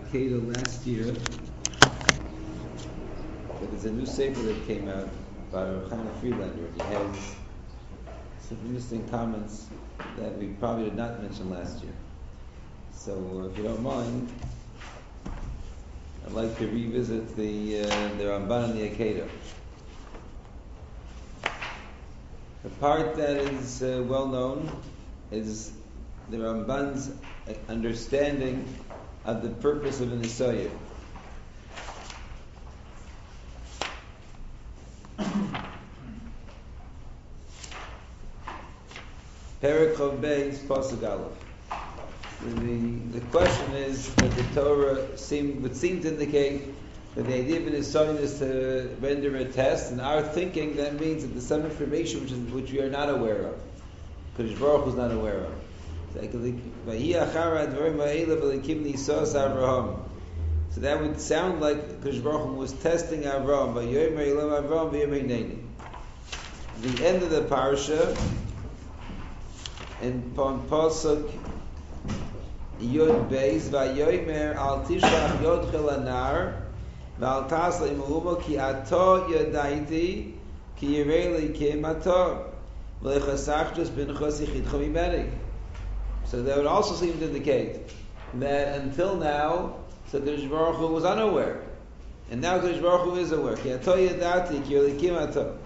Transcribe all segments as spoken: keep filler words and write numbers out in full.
Akedah last year, but there's a new sefer that came out by Chaim Friedlander. He has some interesting comments that we probably did not mention last year. So, uh, if you don't mind, I'd like to revisit the uh, the Ramban and the Akedah. The part that is uh, well known is the Ramban's understanding of the purpose of an Nisoyah. Perek Chav Beis Pasuk Aleph. The the question is that the Torah seem, would seem to indicate that the idea of an Nisoyah is to render a test, and our thinking that means that there's some information which is, which we are not aware of, Kadosh Baruch Hu is not aware of. So that would sound like Kadosh Baruch Hu was testing Avram. The end of the parsha, in Pasuk Yud Beis, Vayomer al tishlach yodchel anar, v'al tasla imuhumo ki ato yadaiti, ki yirei likim ato, v'lechasachtus bin chosichit chomimeri. So that would also seem to indicate that until now, so Kadosh Baruch Hu was unaware, and now Kadosh Baruch Hu is aware. Ki ato yadati, ki yirei likim ato.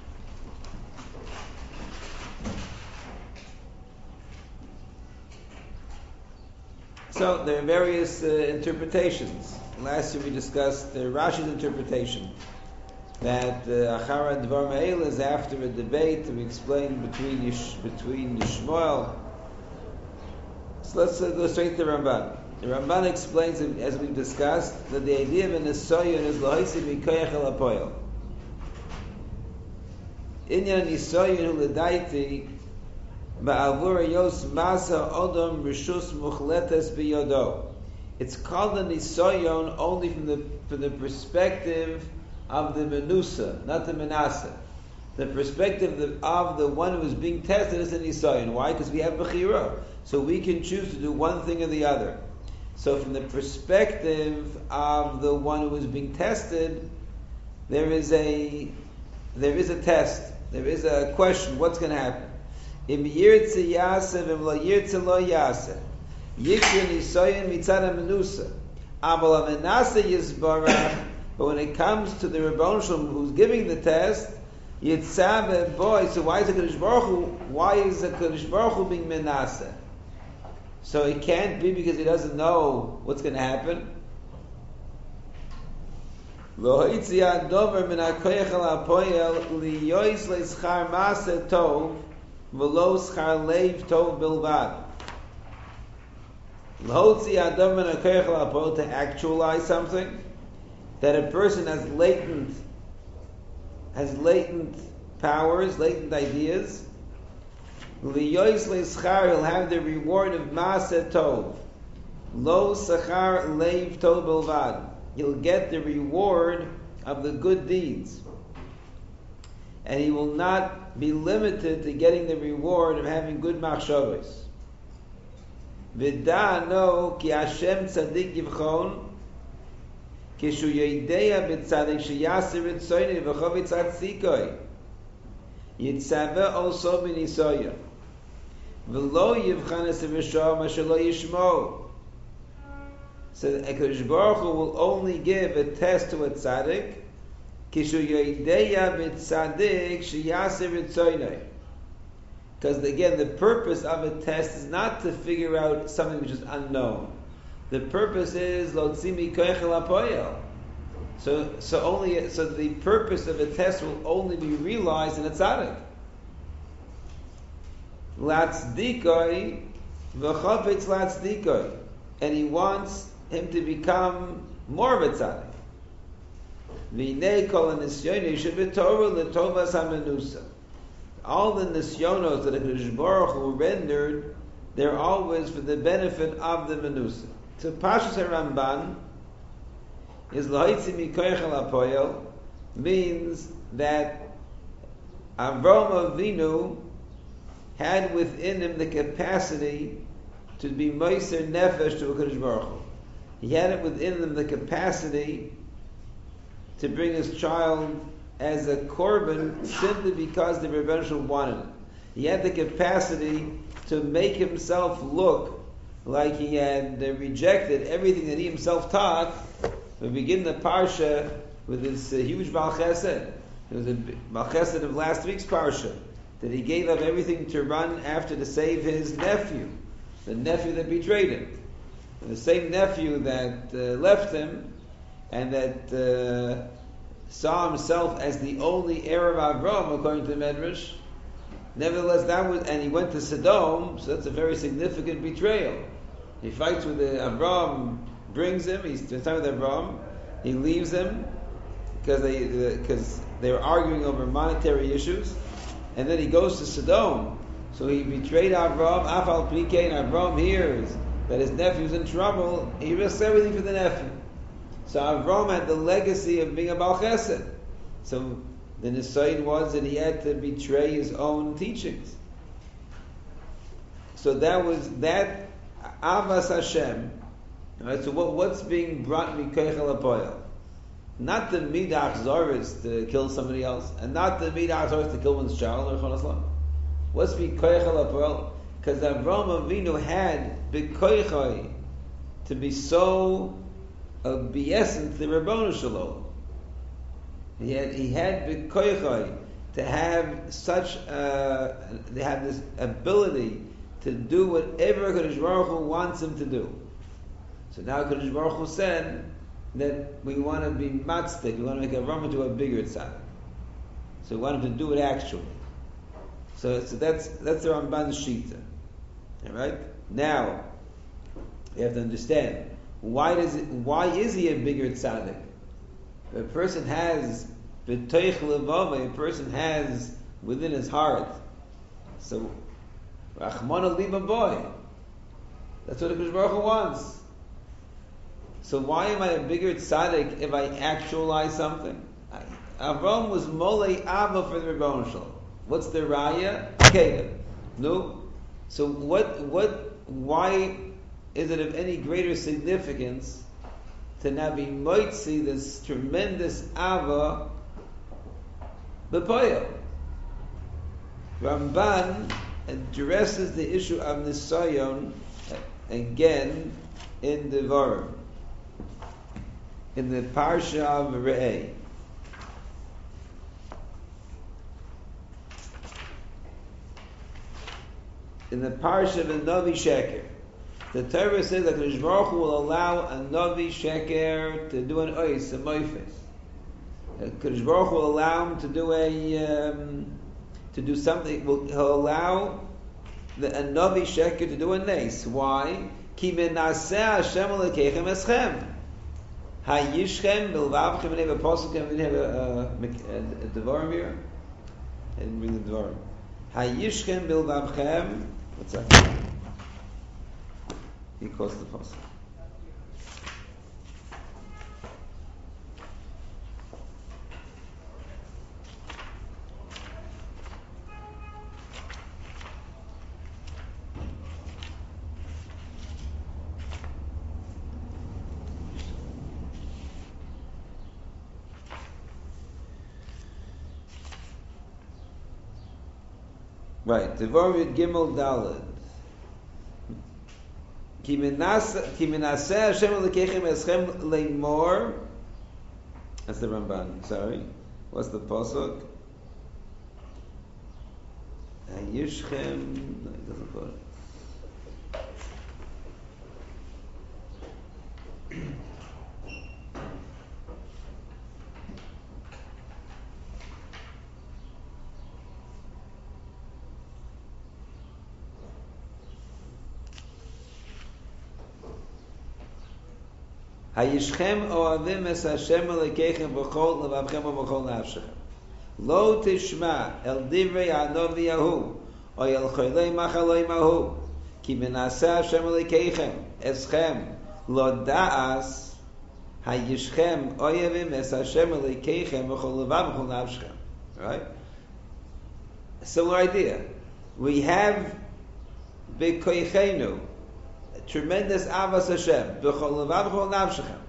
So there are various uh, interpretations. Last year we discussed uh, Rashi's interpretation that Achara Dvar Ma'el is after a debate we explained between Yish, between Yishmael. So let's uh, go straight to the Ramban. The Ramban explains, as we've discussed, that the idea of an Nisoyon is L'hoisi Mikoyach El HaPoyel. Inyan Nisoyon Hu L'daiti Ba'avur Yos Masa Odom Rishus Muchletes Biyodo. It's called a Nisoyon only from the from the perspective of the Menusa, not the Menasa. The perspective of the, of the one who is being tested is a Nisoyon. Why? Because we have Bechira. So we can choose to do one thing or the other. So from the perspective of the one who is being tested, there is a there is a test. There is a question. What's going to happen? Im yirtze yaseh v'im lo yirtze lo yaseh. Yikra nisoyin mitzad ha-menusa. Aval ha-menasa yizbarach. But when it comes to the Rebbeinu Shalom who's giving the test, yitzaveh boy. So why is the Kadosh Baruch Hu? Why is the Kadosh Baruch Hu being menasa? So it can't be because he doesn't know what's going to happen. Lo hitzi ha-dover min ha-koyach al-ha-poyel liyois le'schar maseh tov v'lo schar leiv tov bilvad. L'hotzi adam min ha-koyach al-ha-poyel, to actualize something, that a person has latent has latent powers, latent ideas. Liyois le'schar, he'll have the reward of maseh tov. Lo schar leiv tov bilvad, he'll get the reward of the good deeds, and he will not be limited to getting the reward of having good machshavos. V'da no ki Hashem tzadik yivchon kishu yedeya b'tzadik sheyaser ritzoyne v'chovitz atzikoi yitzaveh also b'nisoya v'lo yivchan es v'shah ma shelo yishmo. So HaKadosh Baruch Hu will only give a test to a tzaddik kishu yedeya b'tzadik sheyaser ritzoyne. Because again, the purpose of a test is not to figure out something which is unknown. The purpose is lotzi mikoyach el hapoyel. So, so only so the purpose of a test will only be realized in a tzaddik. Latzdikoi v'chofetz latzdikoi, and he wants him to become more of a tzaddik. V'nei kol hanisyonos shebetorah letovas hamenusa. All the nisyonos that HaKadosh Baruch Hu rendered, they're always for the benefit of the menusa. So Pashas HaRamban is L'hoitzi mikoyach el hapoyel, means that Avraham Avinu had within him the capacity to be Moser Nefesh to HaKadosh Baruch Hu. He had it within him the capacity to bring his child as a korban simply because the Rebbeinu Shalom wanted it. He had the capacity to make himself look like he had uh, rejected everything that he himself taught. We begin the parsha with this uh, huge Baal Chesed. It was a Baal Chesed of last week's parsha, that he gave up everything to run after to save his nephew, the nephew that betrayed him, and the same nephew that uh, left him, and that uh, saw himself as the only heir of Avram, according to the Medrash. Nevertheless, that was, and he went to Sodom, so that's a very significant betrayal. He fights with the, Avram, brings him, he's spends time with Avram, he leaves him because they because they were arguing over monetary issues, and then he goes to Sodom. So he betrayed Avram, Afal Pike, and Avram hears that his nephew's in trouble. He risks everything for the nephew. So Avram had the legacy of being a Baal Chesed. So the Nisayin was that he had to betray his own teachings. So that was that Avas Hashem. Right, so what, what's being brought Mikoichel Apoyel? Not the Midah Zoris to kill somebody else, and not the Midah Zoris to kill one's child, or what's Mikoichel Apoyel? Because Avram Avinu had Bikoichoi to be so obedient to the Ribono Shel Olam. He had he had Bikoichoi to have such uh, they have this ability to do whatever Kadosh Baruch Hu wants him to do. So now Kadosh Baruch Hu said that we want to be matzdik, we want to make Avram into a bigger tzaddik. So we want him to do it actually. So, so that's that's the Ramban's shita. All right. Now you have to understand why does it? Why is he a bigger tzaddik? If a person has b'toich levava, a person has within his heart. So Rachmana liba boy. That's what the Kadosh Baruch Hu wants. So why am I a bigger tzaddik if I actualize something? Avram was molei Abba for the Ribono Shel Olam. What's the raya? Okay, no. So what? What? Why is it of any greater significance to now be moitzi this tremendous Ava b'poyel? Ramban addresses the issue of Nisayon again in Devarim, in the Parsha of Re'eh. In the Parsha of Navi Sheker, the Torah says that Kadosh Baruch Hu will allow a Navi Sheker to do an ois, a moifes. Kadosh Baruch Hu will allow him to do a um, to do something. He'll allow the a Navi Sheker to do a nes. Why? Ki menaseh Hashem lekeichem eschem. Hayishchem bilvavchem. We have a pasuk and we have a, a, a Devarim here. I didn't bring the Devarim. Hayishchem bilvavchem. What's that? He calls the pasuk. Right, Devarim Gimel Daled. Ki menaseh Hashem lekeichem eschem leimor. That's the Ramban. Sorry, what's the pasuk? Hayishchem. No, it doesn't put it. Hayishchem oavim es Hashem lekeichem v'chol levavchem v'chol nafshechem. Lo tishma el divrei hanovi yahu o el choylei machaloi mahu ki menaseh Hashem lekeichem eschem lo da'as hayishchem oavim es Hashem lekeichem v'chol levavchem v'chol nafshechem. Right? Similar idea. We have b'koichenu tremendous avas Hashem. B'chol levav b'chol nafshechem.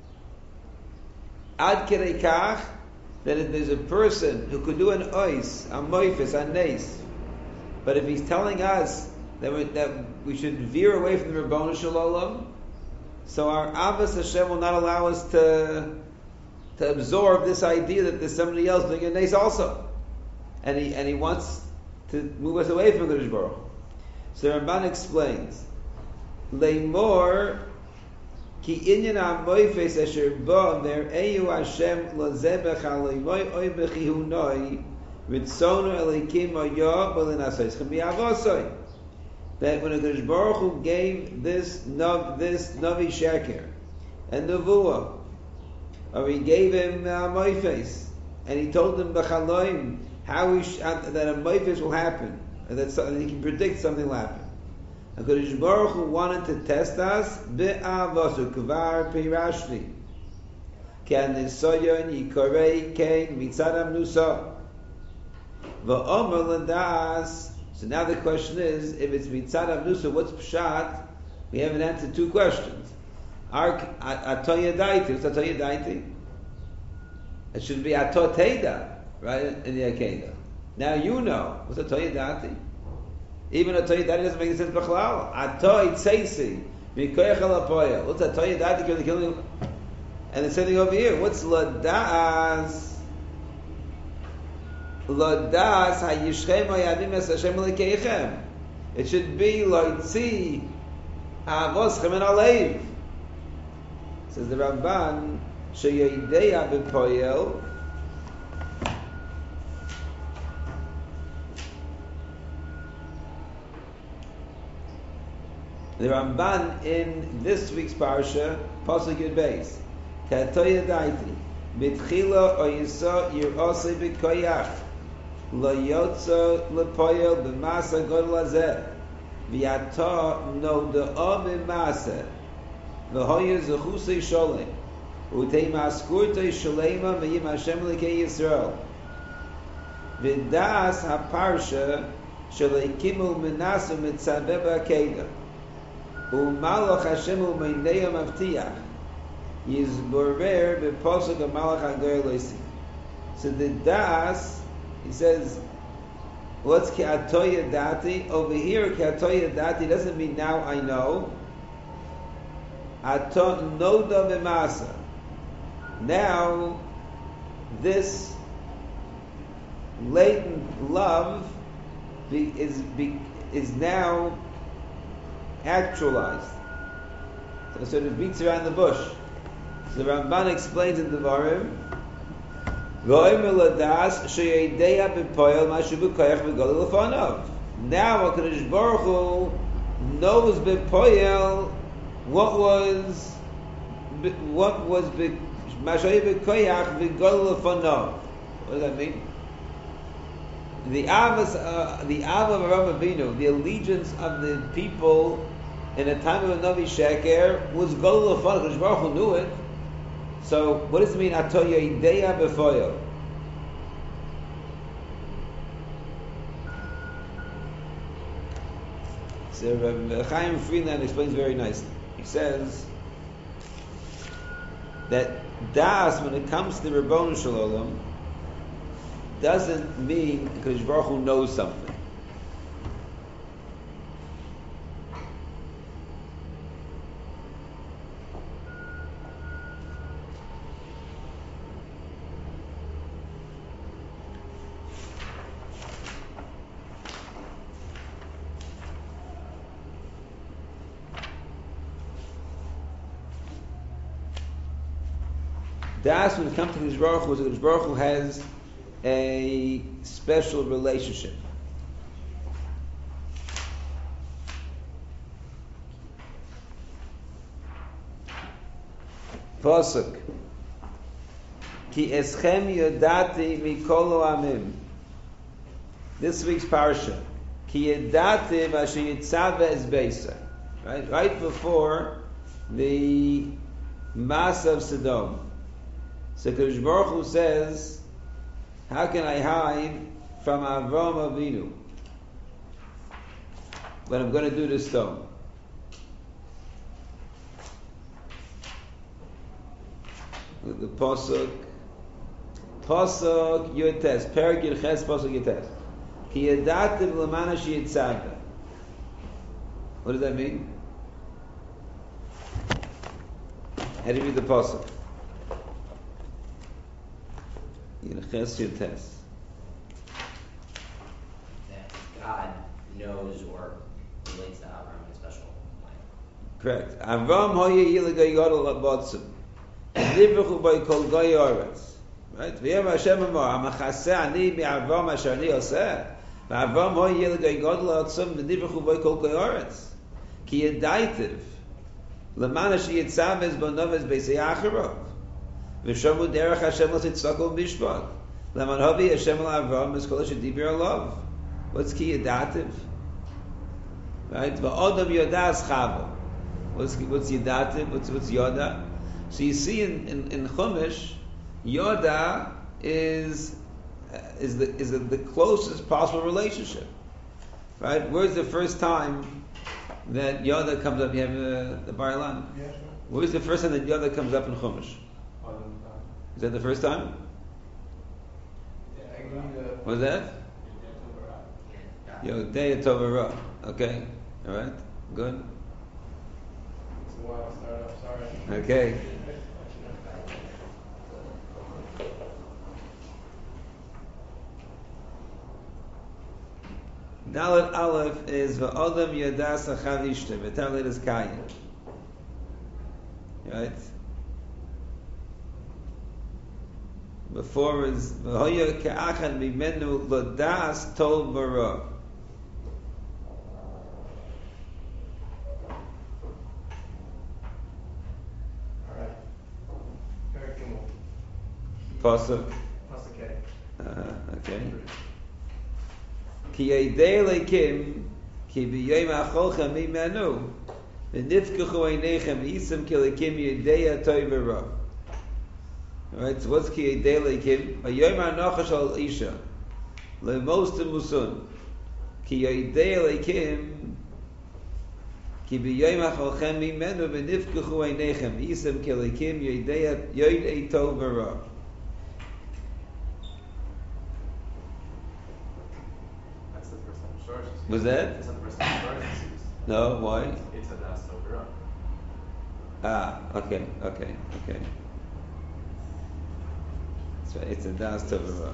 Ad kedei kach, that if there's a person who could do an ois, a moifis, a nes, but if he's telling us that we, that we should veer away from the Rabbanu Shalom, so our avas Hashem will not allow us to to absorb this idea that there's somebody else doing a nes also, and he and he wants to move us away from Kodesh Baruch Hu. So the Ramban explains, Leimor ki inyan ha-moifes asher bo mer'eyu Hashem lo zebech ha-leimoy oy b'chihunoi ritzono elikim oyo b'linasayschem b'yavosoi. That when Kodesh Baruch Hu gave this nov, this Navi Sheker and Nevuah, or he gave him a moifes, and he told him b'chaloim how he sh- that a moifes will happen, and that something, he can predict something will happen. And Kodesh Baruch Hu wanted to test us be'avosu kvar pirashni kan nisoyon yikorei kein mitzad amnusa va'omer l'das. So now the question is, if it's mitzad amnusa, what's pshat? We haven't answered two questions. Our atoya daiti, what's atoya daiti? It should be atot teda, right, in the Akedah. Now you know, what's atoya daiti? Even atoya daiti doesn't make any sense b'chalal. Atoy tzeisi, mikoyach al apoya. What's atoya daiti? Because killing. And the same thing over here. What's ladas? Ladas hayishchem hayavim es Hashem lekeichem. It should be loitzi avoschem and alev. Says the Ramban, sheyedeya b'poyel. The Ramban in this week's parsha, Pasuk Yud Beis, Katoya Daiti, Bitchila Oyisa Yirose B'Koyach, Lo Yotzo Lepoyel B'Masa God Lazeh, V'Yata No De'o B'Masa, V'Hoya Zechusei Sholem, Utei Maskurtei Sholema V'Yim Hashem L'Kei Yisrael, V'Das HaParsha Shalekimu Menasu Mitzadeh B'Akedah, U'malach Hashem u'meinei ha'mavtiach yizborer b'posuk ha'malach ha'goy loisi. So the das, he says, what's ki atoya dati? Over here, ki atoya dati doesn't mean now I know. Aton noda v'masa. Now, this latent love be, is be, is now actualized. So, so it beats around the bush. So the Ramban explains in the Devarim, now HaKadosh Baruch Hu knows b'poyel what was what was Mashay b'koyach v'godol lefanov. What does that mean? The avos, uh, the av of Avraham Avinu, the allegiance of the people in the time of the Navi Sheker was Godol Lefanov. Kodesh Baruch Hu knew it. So, what does it mean? Atoya ideya b'foyo. So, Rabbi Chaim Friedland explains very nicely. He says that das, when it comes to the Rabbanu Shalom, doesn't mean Kodesh Baruch Hu knows something. Das, when it comes to Kodesh Baruch Hu, Kodesh Baruch Hu has a special relationship. Pasuk Ki eschem yodati mikolo amim. This week's parsha Ki yodati v'asher yitzave es beisa. Right, right before the Mass of Sodom. So Kodesh Baruch Hu says, how can I hide from Avraham Avinu when I'm going to do this stone? the pasuk, pasuk yotes, perik yirches pasuk yotes. Ki yedativ l'mana sheyitzaveh. What does that mean? How do you read the pasuk? Yirches yotes. That God knows or relates to Abraham in a special way. Correct. Avram hoye yiligay yodel abatzim. Nivruchu by kol goy oretz. Right? V'yem Hashem amar, amachaseh ani mi'avram asher ani oseh. V'avram hoye yiligay yodel abatzim, v'nivruchu by kol goy oretz. Ki yedaitiv. L'man asher yitzavez bonovez beisei acharov. V'shamu derech Hashem l'titzakol mishpat. L'man hovi Hashem l'avram is kol asher dibir alav. What's ki yedaitiv? Right? V'odam yodas chavo. What's what's Yedativ? What's what's Yoda? So you see in, in, in Chumash, Yoda is uh, is the is the, the closest possible relationship, right? Where's the first time that Yoda comes up? You have uh, the Bar Ilan. Yeah, sure. Where's the first time that Yoda comes up in Chumash? Is that the first time? Yeah, What was that? Yodea Tovara. Okay, all right, good. It's a while startup, sorry. Okay. Dalet Aleph is v'odam yadas achav ishtem. V'talet is kayin. Right? Before is v'hoya ke'achan mimenu lodas tol bara. Alright. Very cool. Pasuk. Pasuk K. Uh, okay. Ki yedei lekim ki b'yom acholchem mimenu v'nifkuchu einechem isem ki lekim yedei atoy v'ra. Alright, so what's ki yedei lekim? V'yom ha'nachash al isha le'mostem musun ki yedei lekim ki b'yom acholchem mimenu v'nifkuchu einechem isem ki lekim yedei atoy v'ra. Was that? It's not the first time started this series. No, why? It's a Das Torah. Ah, okay, okay, okay. That's right, it's a Das Tovara.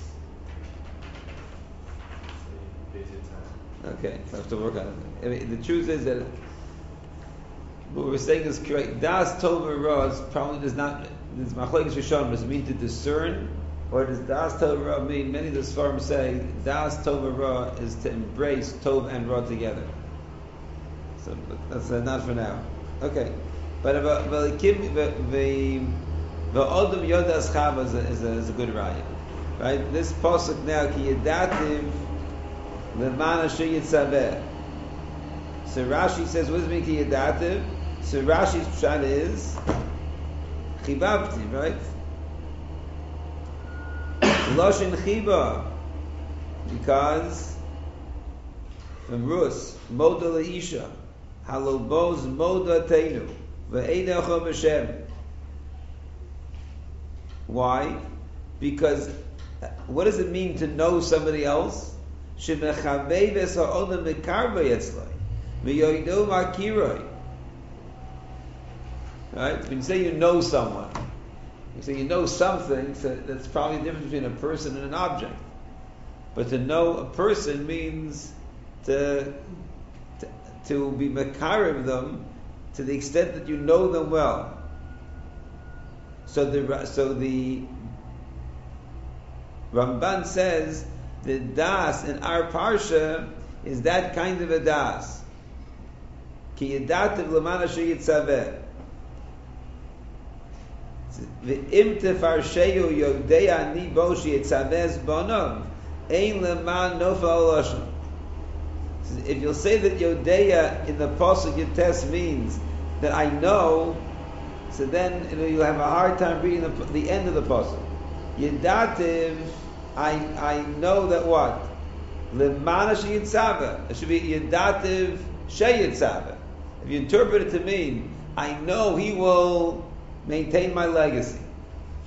Okay, so I have to work on it. I mean, the truth is that what we're saying is correct. Das Tovara is probably does not, this Machlekes Rishonim does mean to discern, or does Das Tovara mean, many of the Sfarim say, Das Tovara is to embrace Tov and Ra together. So that's uh, not for now. Okay. But V'olikim V'odom Yodas Chava is a, is a, is a good raya. Right? This pasuk now, Ki Yedativ L'man Asher Yitzaveh. So Rashi says, what does it mean Ki Yedativ? So Rashi's pshat is Chibabti, right? Loshin Chiba, because from Rus, Moda Leisha, Haloboz Moda Teinu, Ve'enecho B'Shem. Why? Because what does it mean to know somebody else? Shemechavei v'sa'odem mekarba yetzlai, v'yoido makiroi. Right? When you say you know someone, you say you know something, so that's probably the difference between a person and an object. But to know a person means to to, to be makarim them to the extent that you know them well. So the so the Ramban says the das in our parsha is that kind of a das. Ki yedativ l'man asher yitzaveh. V'im tefarsheyu yodei ani bo sheyitzaveh bonav ein leman nofal lashon. If you'll say that Yodeya in the pasuk Yotes means that I know, so then you know, you'll have a hard time reading the, the end of the pasuk. Yedativ, I I know that what lemana sheyitzaveh. It should be Yedativ sheyitzaveh. If you interpret it to mean I know he will maintain my legacy.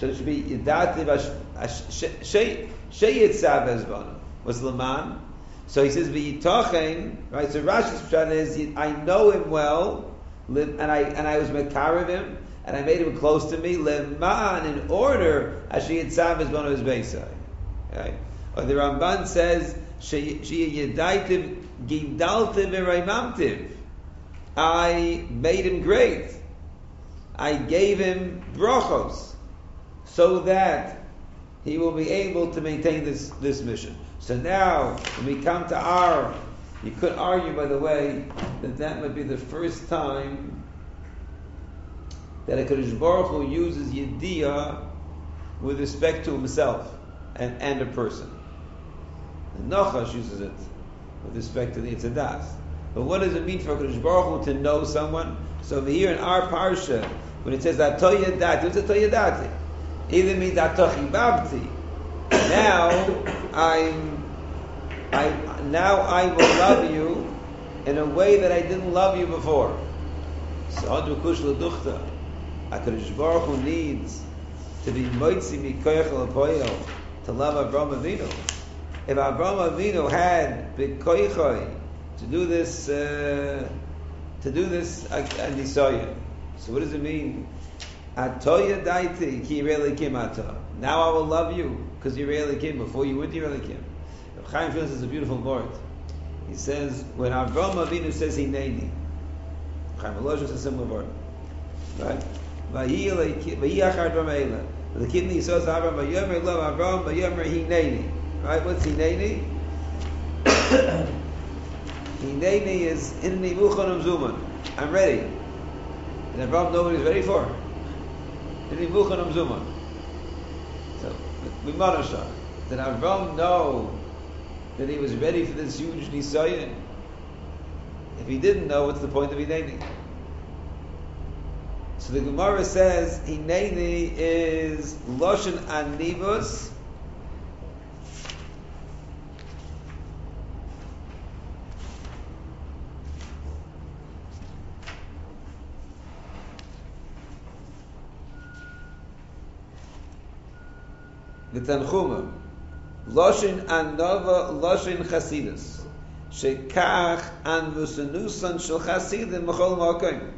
So it should be Yidativ Sheyitzav Ezbana. What's Laman? So he says V'yitochen, right? So Rashi's pshat is I know him well, and I and I was mekarev him, and I made him close to me. Leman, in order as Sheyitzav Ezbana is Beisai. Right? Or the Ramban says Sheyidaitiv Gidaltiv V'Raimamtiv. I made him great. I gave him brachos, so that he will be able to maintain this, this mission. So now, when we come to our, you could argue, by the way, that that would be the first time that a Kadosh Baruch Hu uses Yediyah with respect to himself and, and a person. The Nachash uses it with respect to the Yitzadas. But what does it mean for Kadosh Baruch Hu to know someone? So over here in our parsha, when it says Atoya Dati, what's Atoya Dati? Either means Atochi Babti. Now I'm, I now I will love you in a way that I didn't love you before. So Adu Kush L'Duchta, HaKadosh Baruch Hu needs to be Moitzi Mikoyach L'Poyel to love Avraham Avinu. If Avraham Avinu had B'Koychoi to do this, uh, to do this Anisoya. So what does it mean? Atoya daiti ki really kim ata. Now I will love you because you really came. Before you wouldn't, you really came. Chaim Phillips is a beautiful word. He says when Avraham Avinu says hineni, Chaim Elosh is a similar word, right? Vayiyachar Avraham. The kidney says Avraham vayomer love Avraham vayomer hineni. Right? What's hineni? Hineni is inni muchanam zuman. I'm ready. And Avraham knows what he's ready for. Inni muchanam zuman. So we manasha. Did Avraham know that he was ready for this huge nisayon? If he didn't know, what's the point of hineni? So the Gemara says hineni is loshen anivus. The Tanchuma, Loshin Anova, Loshin Chasidus, Shekach An Vusanusan Shel Chasidim Mechol Makom.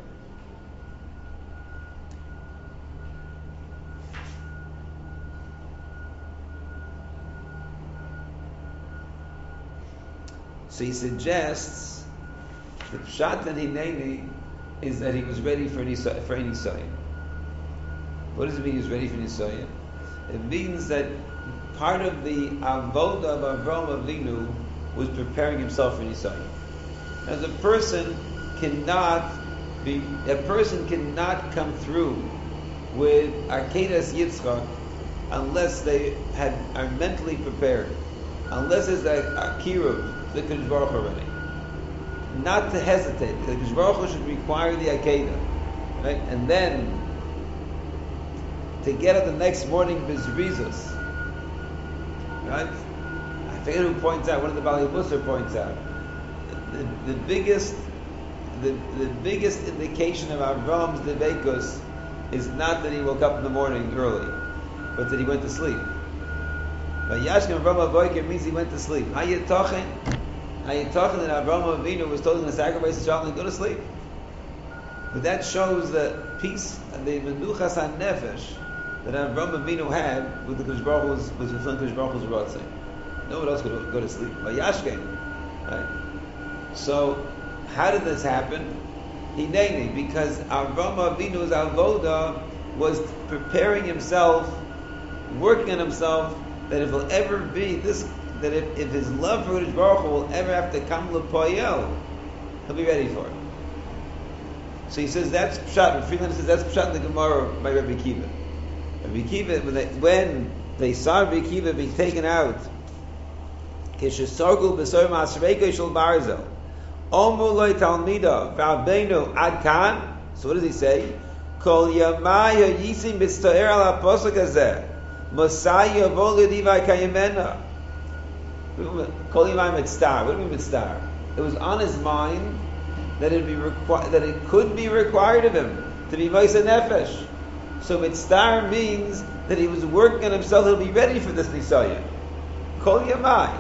So he suggests the Pshat and Hineni is that he was ready for any for any sign. What does it mean he was ready for any sign? It means that part of the avodah of Avraham Avinu was preparing himself for Yisrael. As a person cannot be, a person cannot come through with Akedas Yitzchak unless they had, are mentally prepared, unless there's a Akiruv, the Kadosh Baruch Hu already. Not to hesitate. The Kadosh Baruch Hu should require the Akedah, right? And then to get up the next morning Bizrizus. Right? I forget who points out, one of the Bali Musar points out. The, the biggest the, the biggest indication of Avram's Devekus is not that he woke up in the morning early, but that he went to sleep. But Yashkem Avram Avoiker means he went to sleep. How you talking? How you talking that Avram Avinu was told him to sacrifice his child and go to sleep? But that shows the peace and the menuchas hanefesh that Avraham Avinu had with the Kadosh Baruch Hu's, was fulfilling Kadosh Baruch Hu's Ratzon. No one else could go to sleep. Vayashkein, right? So, how did this happen? Hineni, because Avraham Avinu's avoda was preparing himself, working on himself, that if he'll ever be this, that if, if his love for Kadosh Baruch Hu will ever have to come lepoyel, he'll be ready for it. So he says that's pshat. Friedland says that's pshat in the Gemara by Rabbi Kiva. Rabbi Kiva, when they, when they saw Rabbi Kiva being taken out, Kishesargul b'soy ma'asreika shel barzel, Omu loy talmida v'abenu ad kan. So what does he say? Kol yamaya yisim b'stoer al apostle hazeh, Mosai yavo l'divai kayemena. Kol yamaya mitzstar. What do you mean mitzstar? It was on his mind that it be requ- that it could be required of him to be Moisei Nefesh. So mitzstar means that he was working on himself, he'll be ready for this Nisayan. Kol Yamai.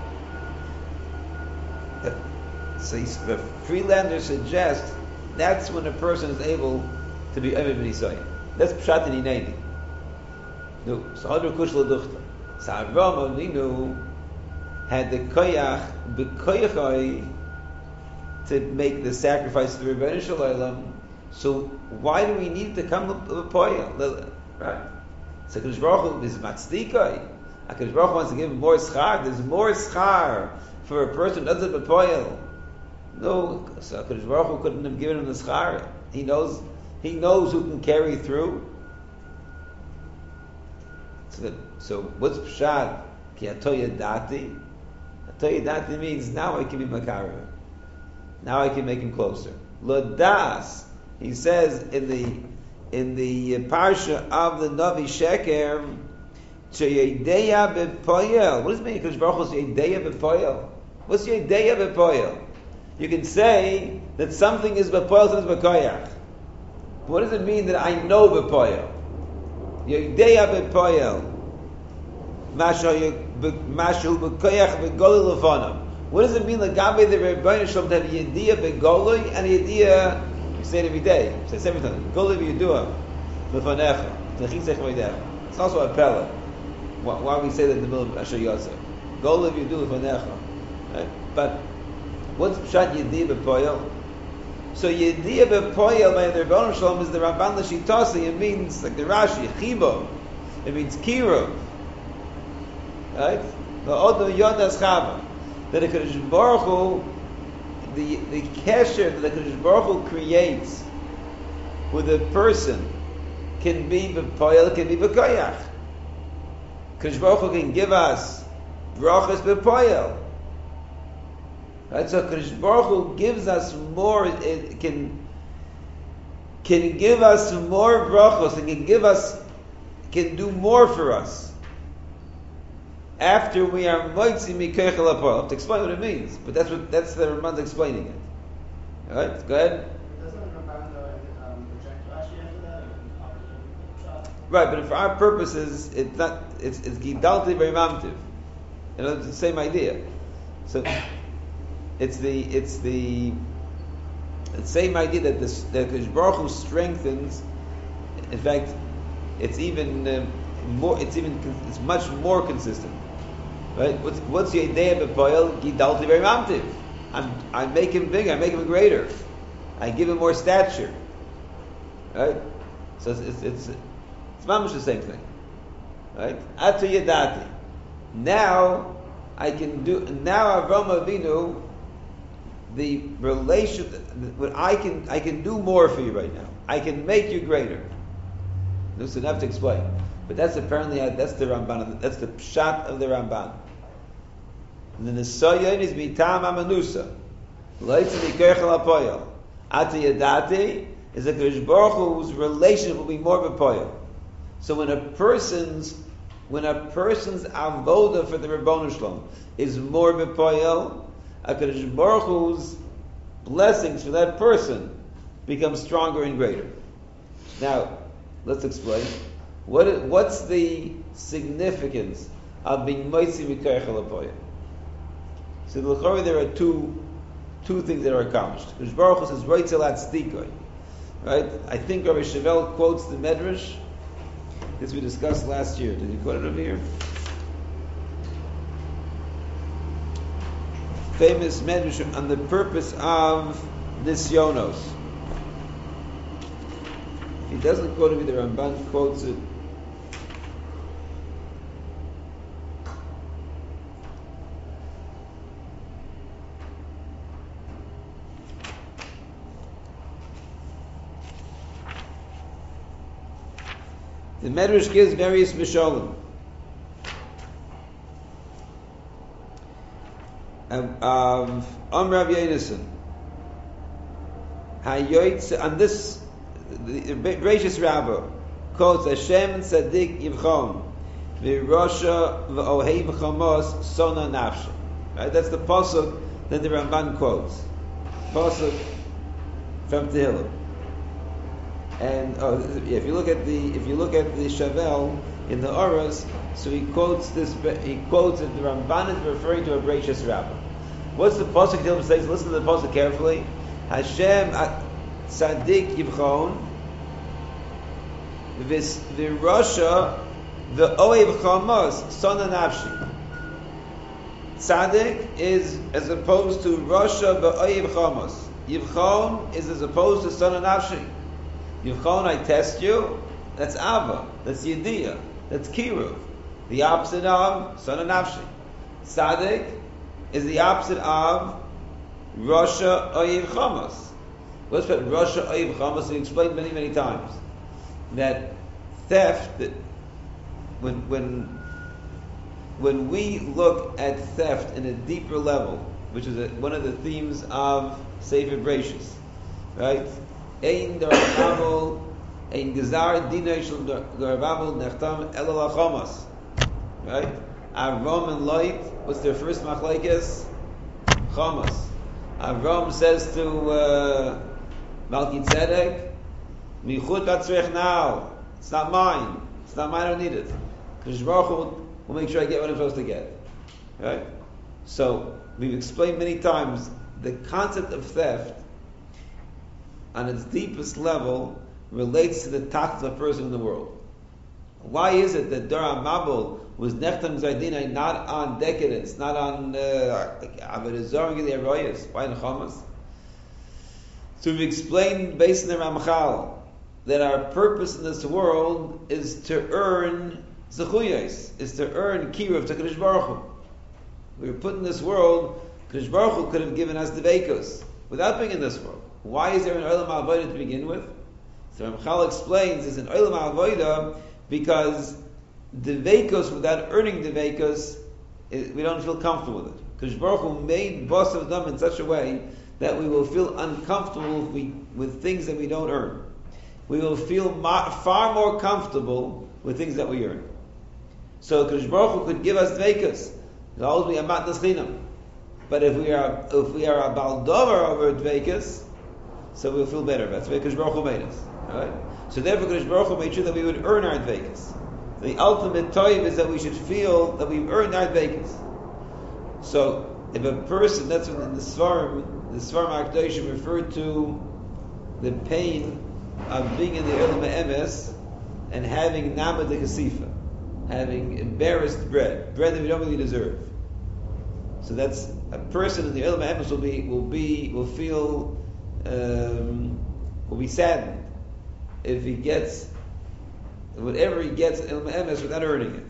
So the Freelander suggests that's when a person is able to be Emev Nisayan. That's Pshat in Hineni. No, so Hadru Kushla Duchta. So Avram Avinu had the koyach, b'koyachai, to make the sacrifice to the Rebbeinu Shalom. So why do we need to come to the poyel? Right? So Kadosh Baruch Hu is matzdikai. Kadosh Baruch Hu wants to give him more schar. There's more schar for a person who does it b'poyel. No, so Kadosh Baruch Hu couldn't have given him the schar. He knows. He knows who can carry through. So, that, so what's pshat? Ki atoya dati. Atoya dati means now I can be makarav. Now I can make him closer. Lodas. He says in the in the parsha of the Navi Sheker, Sheyedeya bepoyel. What does it mean? Because Baruch Hu Yedeya bepoyel. What's Yedeya bepoyel? You can say that something is bepoyel, something is bekoyach. What does it mean that I know bepoyel? Yedeya bepoyel. Mashu bekoyach begolil lefanam. What does it mean? Lagabe the Rebbeinu Shalom to have Yedeya begoloi and Yedeya. You say it every day. You say it every time. Goloi v'yedua lefanecha. Techisech v'yedech. It's also a pella. Why, why we say that in the middle of Asher Yosef? Goloi v'yedua lefanecha. Right? But what's pshat Yedeya bepoyel? So Yedeya bepoyel by the Rebbeinu Shalom is the Ramban L'Shitasi. It means like the Rashi Chibo. It means Kiruv. Right? The Odom Yodas Chava. That the Kadosh Baruch Hu, the the kesher that the Kadosh Baruch Hu creates with a person can be bepoyel, can be bekoyach. Kadosh Baruch Hu can give us brachas bepoyel. Right? So Kadosh Baruch Hu gives us more. It can can give us more brachos and can give us can do more for us. After we are moitzi mikeichel hapoel, to explain what it means, but that's what that's the Ramban's explaining it. All right, go ahead. Doesn't Ramban um, reject Rashi after that? Right, but for our purposes, it's not. It's it's gidalti v'imamtiv. You know, it's the same idea. So it's the it's the, the same idea that this that Kadosh Baruch Hu strengthens. In fact, it's even um, more. It's even it's much more consistent. Right? What's what's the idea of bepoyel? Gidalti v'imamtiv. I'm I make him bigger. I make him greater. I give him more stature. Right? So it's it's it's, it's mamish the same thing. Right? Atu yadati. Now I can do. Now Avram Avinu, the relation. What I can I can do more for you right now. I can make you greater. There's enough to explain. But that's apparently that's the Ramban. That's the pshat of the Ramban. And the Nisayon is mitam amanusa. Leitzim mikeichel hapoyel. Ati yadati is a Kadosh Baruch Hu's relationship will be more bepoyel. So when a person's when a person's avoda for the Rebbeinu Shalom is more bepoyel, a Kadosh Baruch Hu's blessings for that person become stronger and greater. Now, let's explain. What what's the significance of being moitzi mikeichel hapoyel? So the l'chori there are two two things that are accomplished. Kadosh Baruch Hu says roitzel atzedikoi. Right? I think Rabbi Shavel quotes the Medrash. This we discussed last year. Did you quote it over here? Famous Medrash on the purpose of nisyonos. If he doesn't quote it, the Ramban quotes it. The Medrash gives various mishalim. Um, um, Om Rav Yonason. Hayoytz, and this, the gracious Rabbi quotes Hashem Tzadik Yivchon, V'Rosha V'Ohei V'Chamos Sona Nafsha. Right, that's the pasuk that the Ramban quotes. Pasuk from Tehillim. And oh, yeah, if you look at the if you look at the Shavel in the Oros, so he quotes this. He quotes that the Ramban is referring to a Bereishis Rabbah. What's the pasuk Tehillim says? Listen to the pasuk carefully. Hashem Tzadik Yivchon V'Rasha V'Oev Chamos Sana Nafshi. Tzadik is as opposed to Rasha V'Oev Chamos. Yivchon is as opposed to Sana Nafshi. Yivchon, I test you. That's Ava. That's Yediyah. That's Kiruv. The opposite of Sana Nafshi. Tzadik is the opposite of Rasha Oyev Chamos. What's that Rasha Oyev Chamos? We explained many, many times that theft, that when when when we look at theft in a deeper level, which is a, one of the themes of Sefer Bereishis, right? Ein Darabavol, Ein Gezar Dinay Shel Darabavol Nechtam Elul HaChamos, right? Avram and Lot, what's their first machlekes? Chamos. Avram says to uh, Malki Tzedek, Michut atzrech now. It's not mine. It's not mine. I don't need it. Because Baruch Hu will make sure I get what I'm supposed to get. Right? So we've explained many times the concept of theft on its deepest level relates to the tacht of a person in the world. Why is it that Dara Mabul was Nechtam Zaydinai not on decadence, not on Avodah in the Arroyas? Why in Chamas? So we've explained based on the Ramchal that our purpose in this world is to earn Zechuyos, is to earn Kiruv to Kadosh Baruch Hu. We were put in this world, Kadosh Baruch Hu could have given us the Veikos without being in this world. Why is there an Olam Avodah to begin with? So Ramchal explains there's an Olam Avodah because the Veikos, without earning the Veikos, we don't feel comfortable with it. Because Baruch Hu made Bos of them in such a way that we will feel uncomfortable with, we, with things that we don't earn. We will feel ma- far more comfortable with things that we earn. So Kadosh Baruch Hu could give us Veikos. It'll always be a matnas chinam. But if we are if we are a baldover over Veikos, so we'll feel better. That's why Kadosh Baruch Hu made us. Alright? So therefore Kadosh Baruch Hu made sure that we would earn our Veikos. The ultimate toiv is that we should feel that we've earned our Veikos. So if a person, that's when the Svarim, the Svarim HaKadoshim referred to the pain of being in the Olam HaEmes and having Nama de Kasifa, having embarrassed bread, bread that we don't really deserve. So that's a person in the Olam HaEmes will be will be will feel um, will be saddened if he gets whatever he gets in Olam HaEmes without earning it.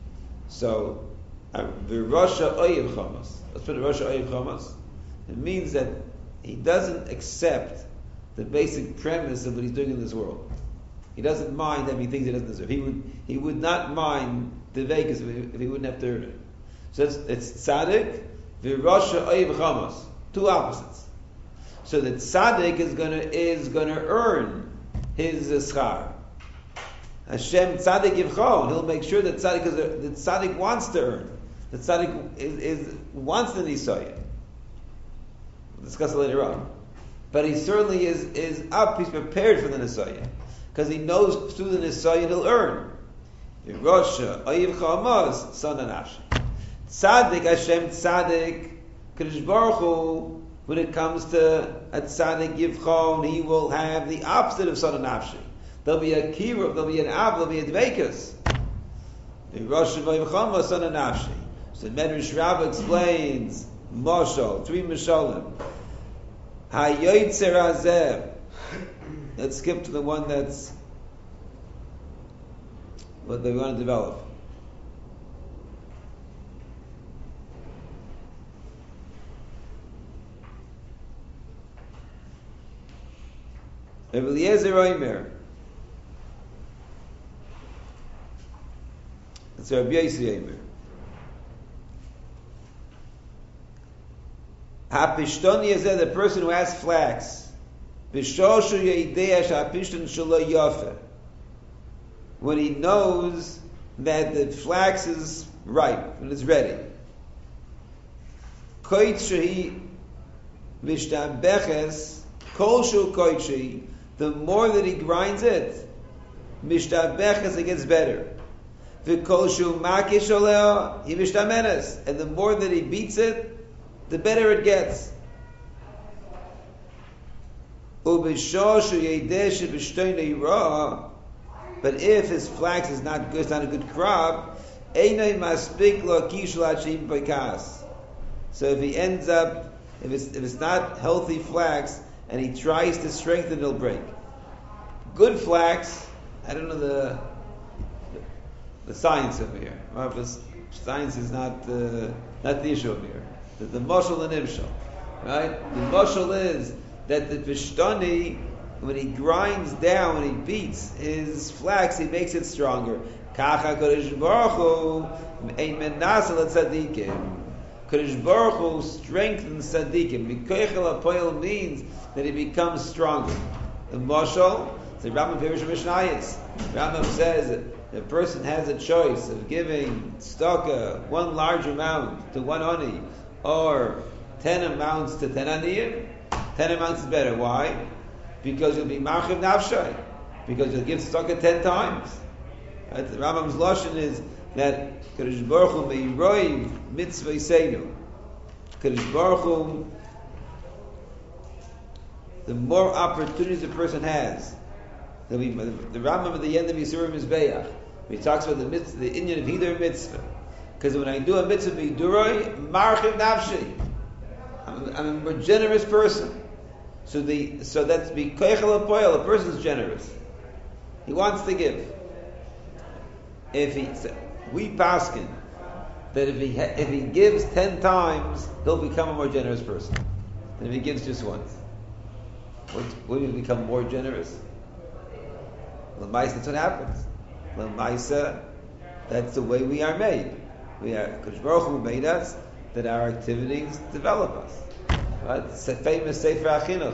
So the Rasha Oyev Chamos. Let's put the Rasha Oyev Chamos. It means that he doesn't accept the basic premise of what he's doing in this world. He doesn't mind having things he doesn't deserve. He would he would not mind the Vegas if he, if he wouldn't have to earn it. So it's, it's tzaddik, v'rasha oyev chamos, two opposites. So the tzaddik is gonna is gonna earn his schar. Hashem tzaddik yivchon. He'll make sure that tzaddik is the tzaddik wants to earn. The tzaddik is, is wants the nisayah. We'll discuss it later on. But he certainly is, is up, he's prepared for the Nisayah. Because he knows through the Nisayah he'll earn. Rosha, Oyev Chamos, Son and Ash. Tzaddik, Hashem Tzaddik, Kadosh Baruch Hu, when it comes to a Tzaddik Yivchon, he will have the opposite of Son and Ash. There'll be a Kiruv, there'll be an Av, there'll be a Dveikus. Rosha, Oyev Chamos, Son and Ash. So Medrash Rabbah explains, Moshel, three Moshalim. Hayotzer Hazeh. Let's skip to the one that's what they want to develop. Eliezer Omer. It's Rabbi Yossi Omer. Hapishtoni is the person who has flax. B'shoshu yeidesh hapishton shelo yafe. When he knows that the flax is ripe and it's ready. Koit shehi v'shtambeches kol shu koit shehi the more that he grinds it, mishtabeches, it gets better. V'kol shu makish oleo, he mishtamenes. And the more that he beats it, the better it gets. Ubishah shu yedeh sheb'shtoi neirah, but if his flax is not good, it's not a good crop, einay maspik lo kishul hashim b'kas. So if he ends up, if it's if it's not healthy flax, and he tries to strengthen, it'll break. Good flax, I don't know the the science over here. Right? But science is not uh, not the issue over here. The, the mushal and imshal, right? The mushal is that the vishtani, when he grinds down, when he beats his flax, he makes it stronger. Kacha Kodesh Baruch Hu ein menasel et tzadikim. Kodesh Baruch Hu strengthens tzadikim. Mikoichel hapoel means that he becomes stronger. The mashal, the Rambam Pirish Mishnayos. Rambam says that the person has a choice of giving tzedakah, one large amount to one ani, or ten amounts to ten aniyim. Ten amounts is better. Why? Because you'll be marchiv nafshay. Because you'll give tzedakah ten times. Right? The Rambam's lashon is that Kodesh Baruch Hu meiroiv mitzvah yiseinu. Kodesh Baruch Hu, the more opportunities a person has, the, the Rambam at the end of Yisurim Mizbeach, he talks about the mitzvah, the inyan of either mitzvah. Because when I do a mitzvah b'iduroi, marchiv nafshi, I'm, I'm a more generous person. So the so that's b'koichel hapoel. A person's generous. He wants to give. If he we paskin that if he if he gives ten times, he'll become a more generous person than if he gives just once. Will he become more generous? L'maisa, that's what happens. L'maisa, that's the way we are made. We are Kodesh Baruch Hu made us that our activities develop us. Right? It's a famous Sefer HaChinuch,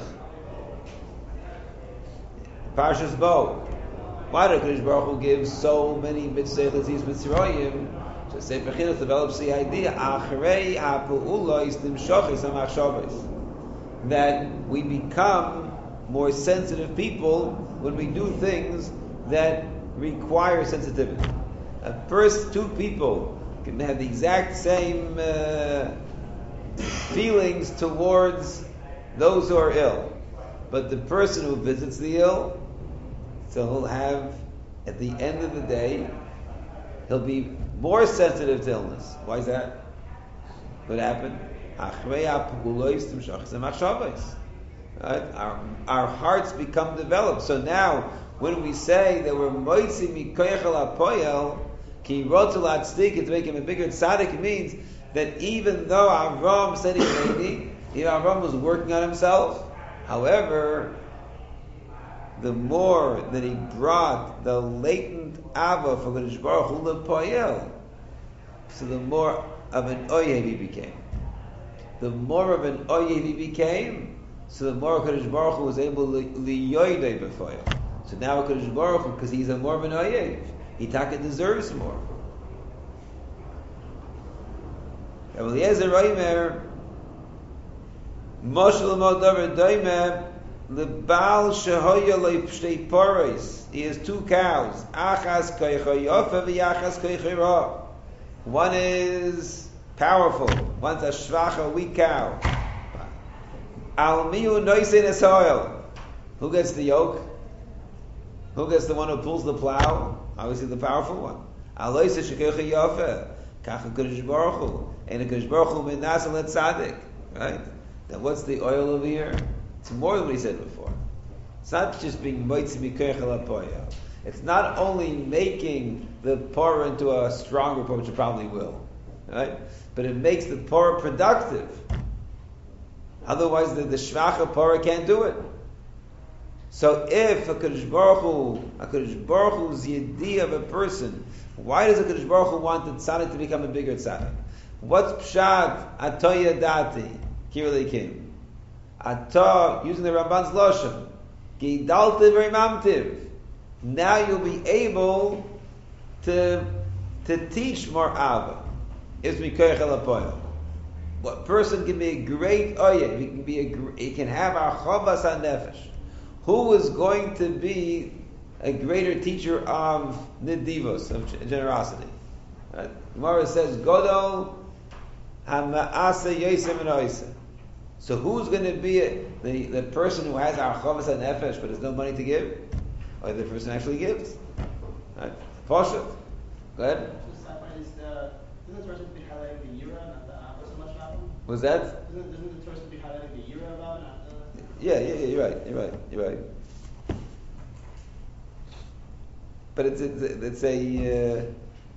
Parshas Bo. Why did Kodesh Baruch Hu give so many mitzvot l'zis mitzrayim? So Sefer HaChinuch develops the idea achrei ha'pu'ulos nimshachis ha'machshavos, that we become more sensitive people when we do things that require sensitivity. At first, two people can have the exact same uh, feelings towards those who are ill, but the person who visits the ill, so he'll have, at the end of the day, he'll be more sensitive to illness. Why is that? What happened? Right? Our, our hearts become developed. So now, when we say that we're moitzi mikoyachal apoyel, ki rotel atzdik, to make him a bigger tzaddik, it means that even though Avram said he made me, even Avram was working on himself. However, the more that he brought the latent ava for Kodesh Baruch Hu lepoyel, so the more of an oyev he became. The more of an oyev he became, so the more Kodesh Baruch Hu was able to liyoidei b'foyel. So now Kodesh Baruch Hu, because he's a more of an oyev, he taka deserves more. Eliezer Reimer, Moshe l'modavar doimeh, lebal shehoya leipshtei poros. He has two cows. Achas koicha yofa v'yachas koicha ra. One is powerful. One's a shvacha, weak cow. Al miu noisin es oil. Who gets the yoke? Who gets the one who pulls the plow? Obviously the powerful one. Aloisa shekoicha yofa. Kacha Kodesh Baruch Hu. And a Kodesh Baruch Hu minasel et tzaddik. Right? Then what's the oil over here? It's more than what he said before. It's not just being moitzi mikoyachal hapoyel. It's not only making the porah into a stronger porah, which it probably will, right? But it makes the porah productive. Otherwise, the, the shvacha porah can't do it. So, if a Kodesh Baruch Hu, a Kodesh Baruch Hu's yediyah of a person, why does a Kodesh Baruch Hu want the tzaddik to become a bigger tzaddik? What's pshat atoya dati kiralikim? Atah, using the Ramban's lashon, gidaltiv v'imamtiv. Now you'll be able to to teach more ava. It's mikoyachal hapoyel. What person can be a great oyev? He can be a he can have our chavas hanefesh. who is going to be a greater teacher of nidivos, of generosity? Right? Gemara says, Godol ha'ma'asa yosem and oisa. So who's going to be a, the, the person who has our chavas and nefesh but has no money to give? Or the person actually gives? Right? Poshet. Go ahead. Is the, isn't the person to be highlighting the Yira, not the Abba so much about? Was that? Isn't, isn't the person to be highlighting the Yira about, not the... Yeah, yeah, yeah, you're right, you're right, you're right. But it's, it's, it's a... Uh,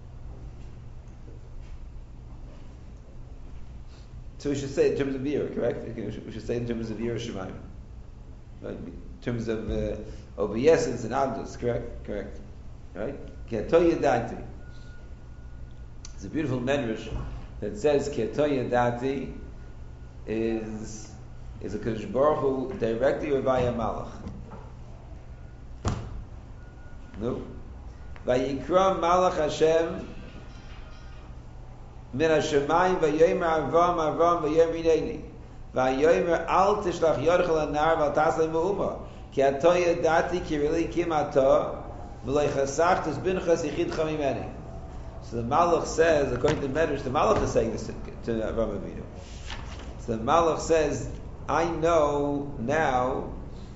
so we should say in terms of year, correct? Okay, we, should, we should say in terms of year Shemaim. Right? In terms of uh, obeisance and abdus, correct? Correct. Right? Ke'atoy yadati. It's a beautiful medrash that says Ke'atoy yadati is is a Kadosh Baruch Hu directly or via Malach. No. Vayikra Malach Hashem min hashemayim vayomer Avram Avram vayomer hineni vayomer al tishlach yodcha lanar val tasle me'uma ki ato yadati ki really kim ato v'lo chasach tus binchas yichidcha mimeni. So the Malach says, according to the Medrash, the Malach is saying this to, to Avram Avinu. So the Malach says, I know now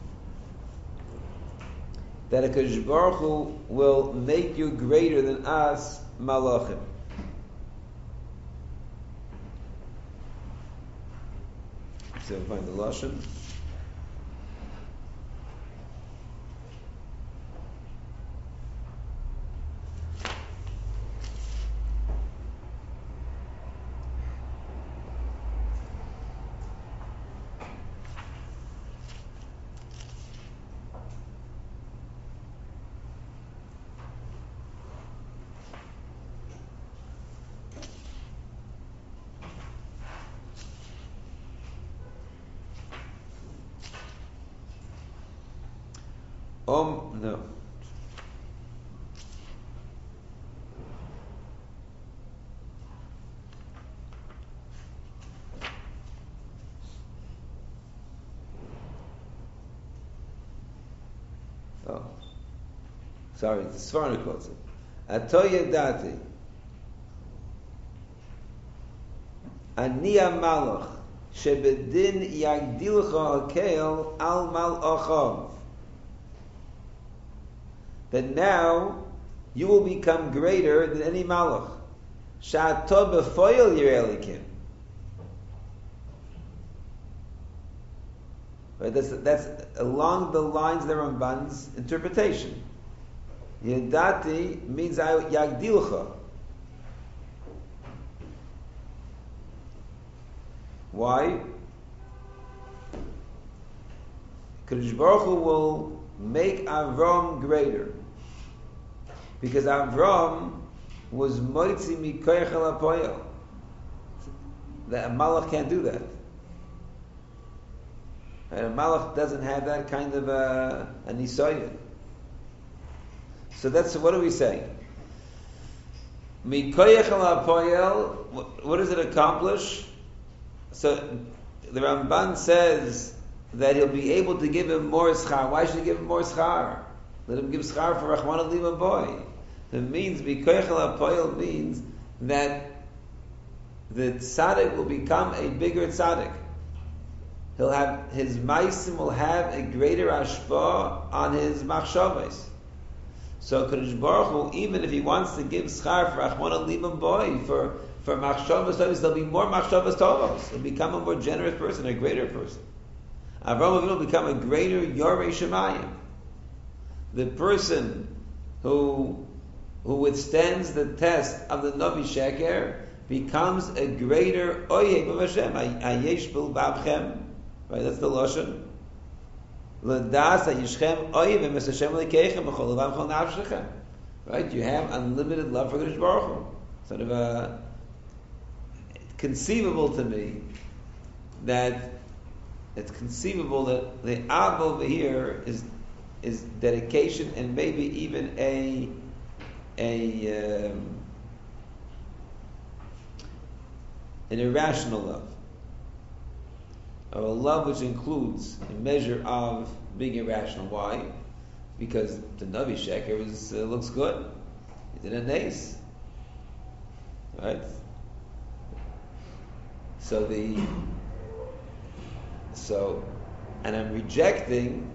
that a Kadosh Baruch Hu will make you greater than us Malachim. So find the Lashon. Um, no. Oh. Sorry, the Sforno quotes it. Atoye dati. Ani malach shebedin yagdilcha hakel al malachav. That now you will become greater than any malach. Sha'ato b'foil yirei elikim. Right, that's that's along the lines of the Ramban's interpretation. Yedati means yagdilcha. Why? Kadosh Baruch Hu will make Avram greater. Because Avram was moitzi mikoyach el hapoyel. The Malach can't do that. And a Malach doesn't have that kind of a, a nisayon. So that's, what are we saying? Mikoyach el hapoyel, what does it accomplish? So the Ramban says that he'll be able to give him more schar. Why should he give him more schar? Let him give schar for Rachman Lima boy. It means, B'koyach HaPoyel means that the tzaddik will become a bigger tzaddik. He'll have, his maisim will have a greater ashpah on his machshavos. So Kadosh Baruch Hu, even if he wants to give schar for Rachman Lima boy, for, for machshavos tovos, there'll be more machshavos tovos. He'll become a more generous person, a greater person. Avraham Avinu will become a greater Yorei Shemayim. The person who who withstands the test of the Navi Sheker becomes a greater Oyeg of Hashem. Ayesh bil babchem. Right, that's the Lashon. L'das ayishchem Oyeg v'mes Hashem lekeichem b'chol levam chol nafshechem. Right, you have unlimited love for Kadosh Baruch Hu. Sort of a, conceivable to me that it's conceivable that the Ab over here is is dedication and maybe even a a um, an irrational love, or a love which includes a measure of being irrational. Why? Because the Navi Sheker is, uh, looks good. He did a nace. Right? So the so and I'm rejecting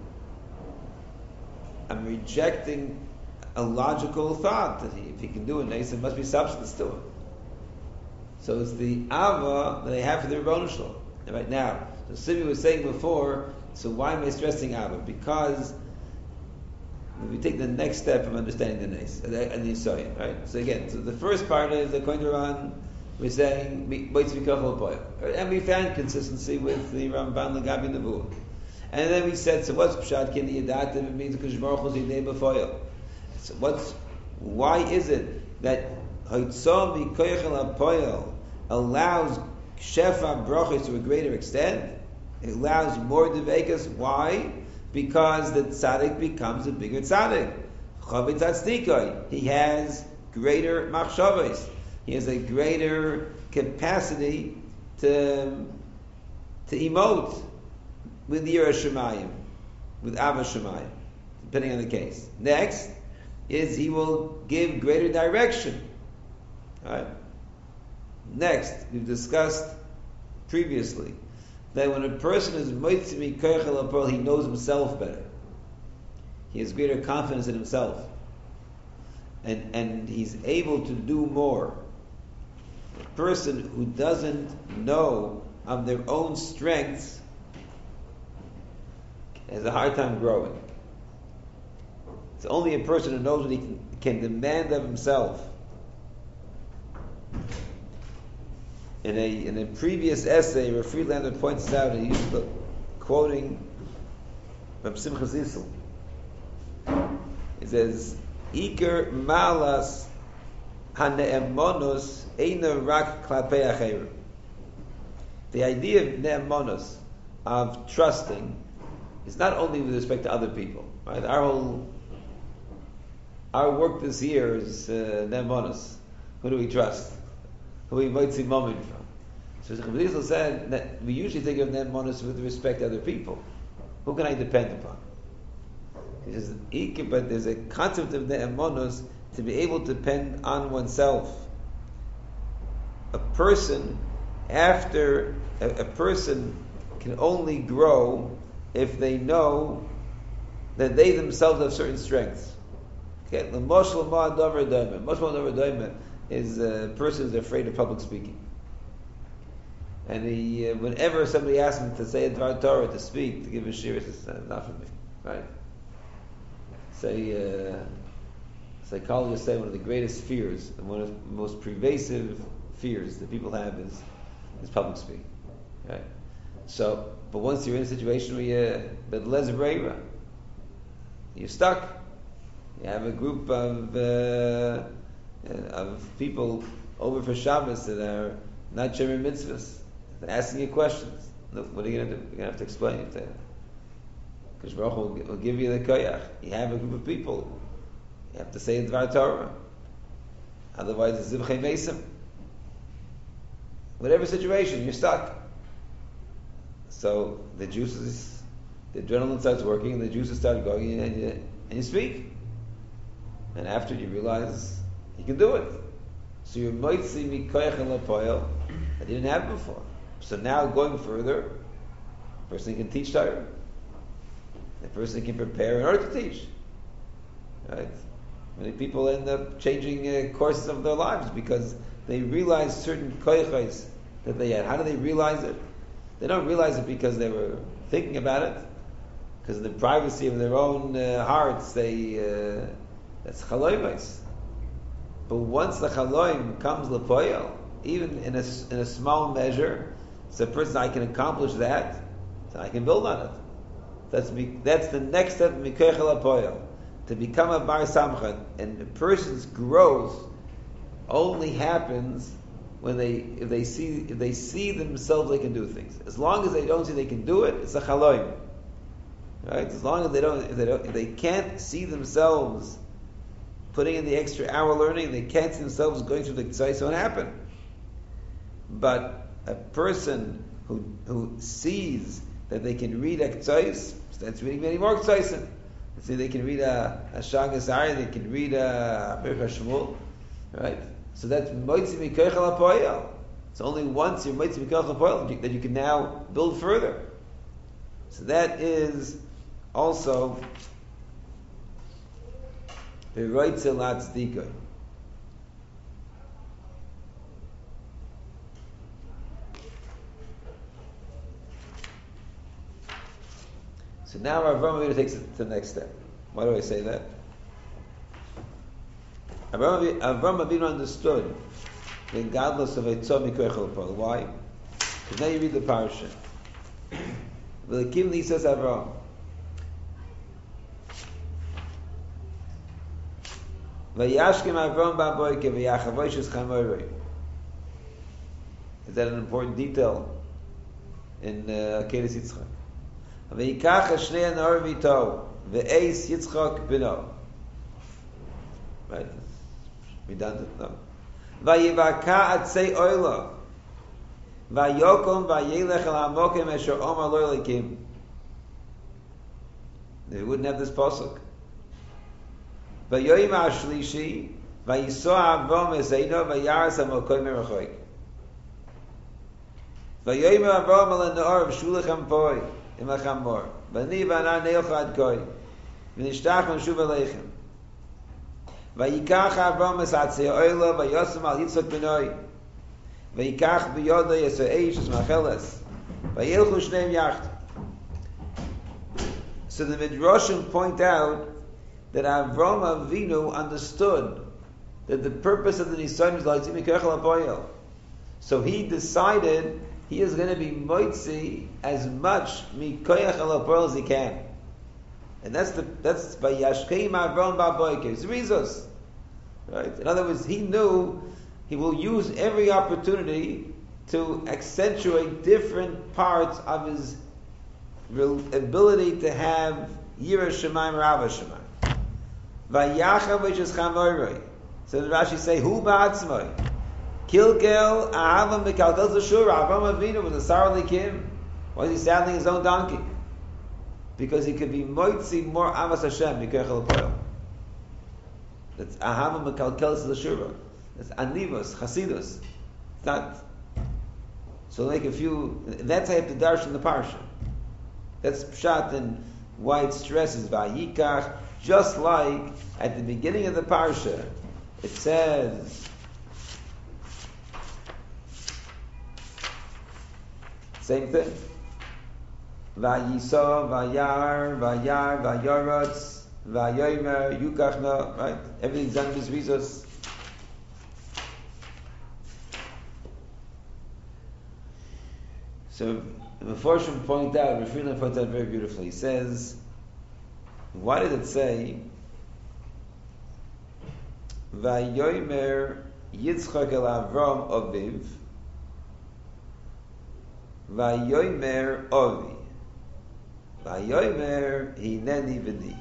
I'm rejecting a logical thought that he, if he can do a nace, there must be substance to it. So it's the ava that I have for the Rebbeinu Shalom. And right now, so Sibi was saying before, so why am I stressing ava? Because if we take the next step of understanding the nace and the Yisrael, right? So again, so the first part is according to Ran, we're saying and we found consistency with the Ramban Lagabi Nevuah. And then we said, so what's Pshat Kin Yadatim? It means Kadosh Baruch Hu's Yidei B'Foyel. So what's why is it that Haitzah Mikoyachel HaPoyel allows Shefa Brachos to a greater extent? It allows more Devekas. Why? Because the tzaddik becomes a bigger tzaddik. Chavit Tzaddikai. He has greater machshavos. He has a greater capacity to to emote with Yirah Shemayim, with Ava Shemayim, depending on the case. Next is he will give greater direction. All right. Next, we've discussed previously that when a person is moitzi mikoyachel HaPoel, he knows himself better. He has greater confidence in himself, and and he's able to do more. A person who doesn't know of their own strengths has a hard time growing. It's only a person who knows what he can, can demand of himself. In a in a previous essay, where Friedlander points out, and he's quoting from Simcha Zissel. He says, "Iker malas hane'emonos eina rak klapei acherim." The idea of ne'emonos, of trusting, is not only with respect to other people. Right? Our whole our work this year is uh, ne'emonos. Who do we trust? Who we might see moment from. So Zissel said that we usually think of ne'emonos with respect to other people. Who can I depend upon? He says, but there's a concept of ne'emonos to be able to depend on oneself. A person, after a, a person can only grow if they know that they themselves have certain strengths. Okay, the Moshel Ma'adavar Daima. Moshel Ma'adavar Daima is a person who's afraid of public speaking. And he, uh, whenever somebody asks him to say a Dvar Torah, to speak, to give a shir, he says, uh, not for me. Right? Say, uh, psychologists say one of the greatest fears, and one of the most pervasive fears that people have is, is public speaking. Right? So, but once you're in a situation where you're, but les breira, you're stuck. You have a group of uh, of people over for Shabbos that are not Shemer mitzvahs. They're asking you questions. Look, what are you going to do? You're going to have to explain it to them. Because Baruch will, will give you the koyach. You have a group of people. You have to say a Dvar Torah. Otherwise, it's Zivchei Mesim. Whatever situation, you're stuck. So the juices, the adrenaline starts working, and the juices start going, and you, and you speak. And after you realize you can do it. So you might see me koyach and lapoil that you didn't have before. So now going further, a person can teach Torah. The person can prepare in order to teach. Right? Many people end up changing uh, courses of their lives because they realize certain koyachos that they had. How do they realize it? They don't realize it because they were thinking about it. Because in the privacy of their own uh, hearts, they uh, that's chaloimus. But once the chaloim comes lepoyel, even in a in a small measure, so a person I can accomplish that, so I can build on it. That's me, that's the next step of mikoyach lepoyel, to become a bar samchat. And a person's growth only happens when they if they see if they see themselves they can do things. As long as they don't see they can do it, it's a chaloim. Right? As long as they don't if they don't if they can't see themselves putting in the extra hour learning, they can't see themselves going through the tzayis, it won't happen. But a person who who sees that they can read Aktsais, starts reading many more Aktsaisen. Let's say they can read a, a Shagas Ari, they can read a Birka Shmuel, right? So that's Moitzi Mikoichel HaPoyel. It's only once you're Moitzi Mikoichel HaPoyel that you can now build further. So that is also Beroitze Latzdika. So now Avram Avinu takes it to the next step. Why do I say that? Avram Avram Avinu understood the godless of Eitzah Mikoichel HaPoyel. Why? Because now you read the parasha. V'lekim li says Avram. V'yashkim Avram ba'boike v'yachavosh es chamoroi. Is that an important detail in uh, Akeres Yitzchak? V'yikach hashnei anor v'ito v'eis Yitzchak bino. Right? Redundant? No. V'yivaka atzei oila v'yokom v'yelech el hamokim esher omar lo elikim. They wouldn't have this pasuk. V'yoyim ha'shlishi v'yisoa Avram eseino v'yaras hamokim merechoik. V'yoyim Avram el ha'nor v'shulech hampoi imach hamor v'ni v'anar neilcha ad koi v'nishtach v'nshuv aleichem. Vayikach Avram es atzei oila vayosem al Yitzchak benoi vayikach biyodo yeso eish es macheles vayilchu shneim yacht. So the Midrashim point out that Avram Avinu understood that the purpose of the Nisan is like Mikoichel HaPoyel. So he decided he is going to be moitzi as much Mikoichel HaPoyel as he can. And that's the that's by Yashkeim Avram Ba'boike. It's Rizos. Right? In other words, he knew he will use every opportunity to accentuate different parts of his ability to have Yirah Shemaim Rava Shemaim. Vayachav which is Chamoroi. So the Rashi say, Hu Ba'atzmoi. Kilgel Ahavam Mekalkel Zashur. Avram Avinu was a Sarah Likim. Why is he saddling his own donkey? Because he could be moitzi more avas Hashem Mikoichel HaPoyel. That's ahava mekalkelis l'shura. That's anivos chasidus. It's not. So like a few. That's how you have to darsh in the parsha. That's pshat and why it stresses vayikach. Just like at the beginning of the parsha, it says. Same thing. Vayisa, Vayar, Vayar, Vayaratz, Vayomer, Yukachna, right? Everything's done with Rizos. So the Meforshim point out, Rafina points out very beautifully. He says, why did it say Vayomer Yitzchak el Avram Aviv Vayomer Ovi Vayomer Hineni V'ni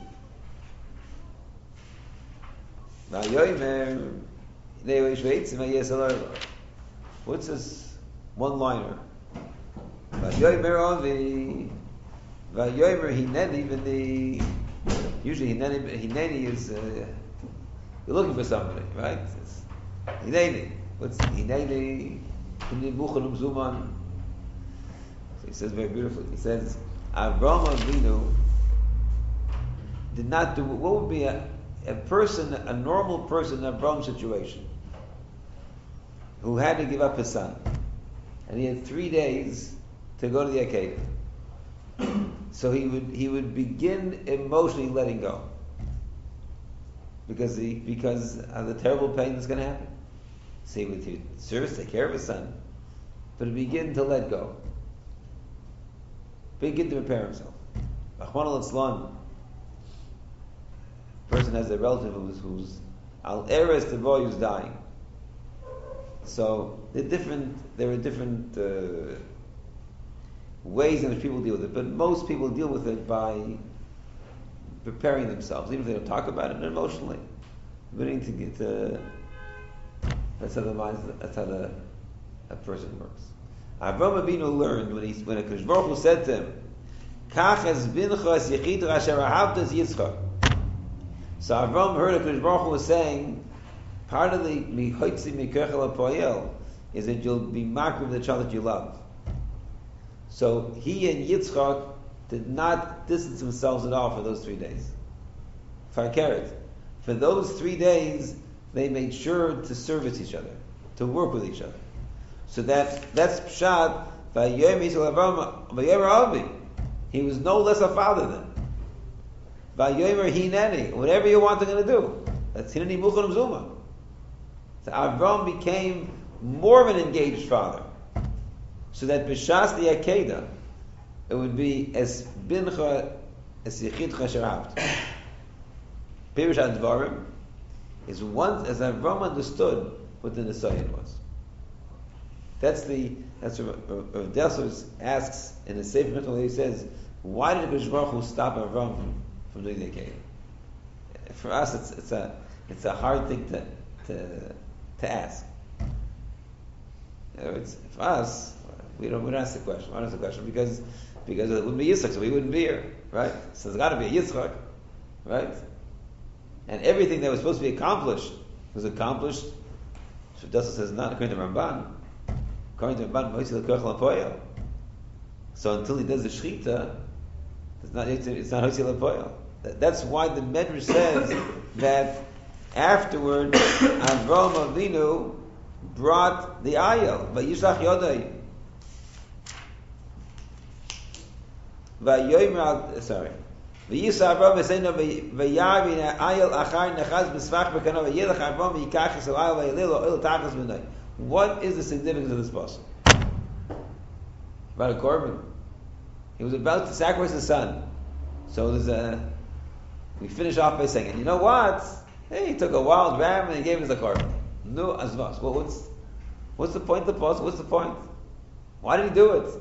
Vayomer Hinei Shveitzim Hayes Alarva. What's this one-liner? Vayomer Ovi Vayomer Hineni V'ni. Usually Hineni, Hineni is uh, you're looking for somebody, right? It's Hineni. What's Hineni? Hineni Muchanum Zuman. So he says very beautifully. He says Avram Avinu did not do. What would be a, a person, a normal person in Avram's situation, who had to give up his son, and he had three days to go to the Akedah. So he would he would begin emotionally letting go because he because of the terrible pain that's going to happen. So he would, he would serve, take care of his son, but he begin to let go. Begin to prepare himself. Rahman al-Islam, person has a relative who's, who's al eres tevoy who's dying. So they're different. There are different uh, ways in which people deal with it, but most people deal with it by preparing themselves, even if they don't talk about it emotionally. Beginning to get. Uh, that's how the mind. That's how the a person works. Avram Avinu learned when he when a Kadosh Baruch Hu said to him, Kach es binchas yechid asher ahavtas Yitzchak. So Avram heard that Baruch Hu was saying, part of the mihoitzi mikechel apoyel is that you'll be makriv with the child that you love. So he and Yitzchak did not distance themselves at all for those three days. Farkeret. For those three days, they made sure to service each other, to work with each other. So that that's pshat. Vayom Yisrael Avram Vayomer Avi. He was no less a father than. Vayomer Hineni. Whatever you want, they're going to do. That's Hineni Muchanum Zuma. So Avram became more of an engaged father. So that b'shas the Akedah, it would be as bincha as yichidcha sherabt. Pirush Advarim is once as Avram understood what the Nisayan was. That's the that's what Rav Dessler asks in the Sefer Mitzvah. He says, "Why did Hakadosh Baruch Hu stop Avram from, from doing the Akedah?" For us, it's it's a it's a hard thing to to to ask. You know, it's, for us, we don't we don't ask the question. We don't ask the question because because it wouldn't be Yitzchak, so we wouldn't be here, right? So there's got to be a Yitzchak, right? And everything that was supposed to be accomplished was accomplished. So Dessler says not according to Ramban. According to Ramban, Moisei L'Kochel Apoyel. So until he does the Shechita, it's not it's not Moisei L'Apoyel. That's why the Medrash says that afterward Avram Avinu brought the ayel. Vayishlach Yodai. Vayomer, sorry. Vayisa Avram Eseinu Vayavin ayel achar nechaz b'svach b'kano vayelach Avram v'yikach es ayel vayelilo oil tachas b'noi. What is the significance of this passage? About a korban. He was about to sacrifice his son. So there's a. We finish off by saying, and you know what? Hey, he took a wild ram and he gave it as a korban. No azvas. Well, what's what's the point of the passage? What's the point? Why did he do it?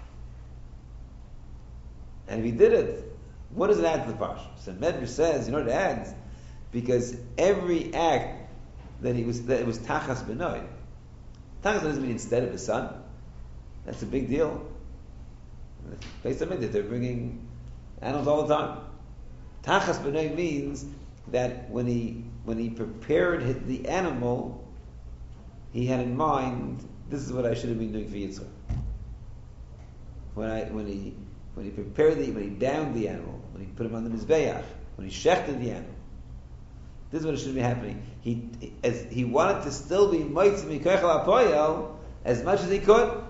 And if he did it, what does it add to the parsha? So Medrash says, you know what it adds? Because every act that he was that it was tachas b'noi. Tachas doesn't mean instead of his son. That's a big deal. Based on it, they're bringing animals all the time. Tachas b'noi means that when he when he prepared the animal, he had in mind, this is what I should have been doing for Yitzchak. When I when he when he prepared the when he bound the animal, when he put him on the mizbeach, when he shechted the animal, this is what should be happening. He as he wanted to still be moitz mikachal apoyel as much as he could.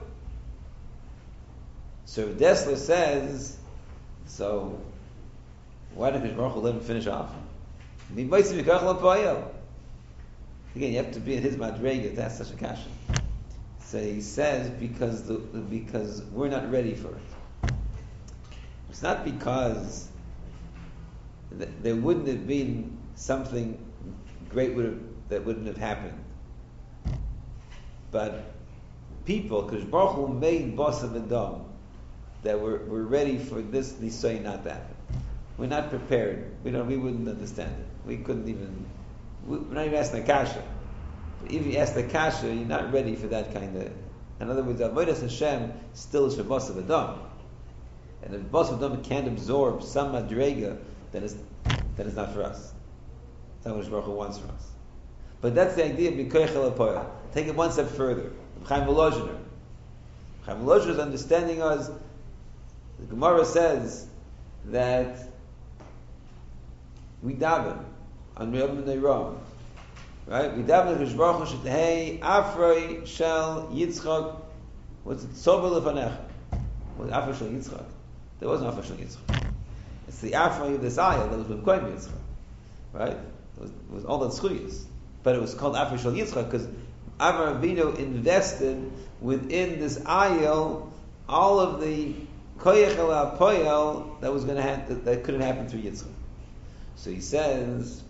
So Dessler says, so why did Baruch Hu let him finish off? Be moitz mikachal apoyel. Again, you have to be in his madrega to ask such a kasha. So he says because the, because we're not ready for it. It's not because th- there wouldn't have been something great would have, that wouldn't have happened. But people, because Baruch Hu made Basar and Dam, that were, were ready for this Nisayon not to happen. We're not prepared. We don't. We wouldn't understand it. We couldn't even. We're not even asking the kasha. But if you ask the kasha, you're not ready for that kind of. In other words, Avodas Hashem still is for Basar and Dam. And if Basar and Dam can't absorb some madrega, then it's then it's not for us. That's not what Baruch Hu wants from us. But that's the idea of Mikoychel Apoyel. Take it one step further. Chaim Volozhiner. Chaim Volozhiner is understanding us. The Gemara says that we daven on Yom Neiram, right? We daven Hakadosh Baruch Hu Shetehei Afroi Shel Yitzchak. What's it? Sober Lefanecha. What's Afroi Shel Yitzchak? There wasn't Afroi Shel Yitzchak. It's the Afroi of this ayah that was with Kohen Yitzchak, right? It was, it was all that schuyas, but it was called Afroi Shel Yitzchak because Avraham Avinu invested within this ayah all of the koyach el apoyel that was going to happen, that, that couldn't happen through Yitzchak. So he says,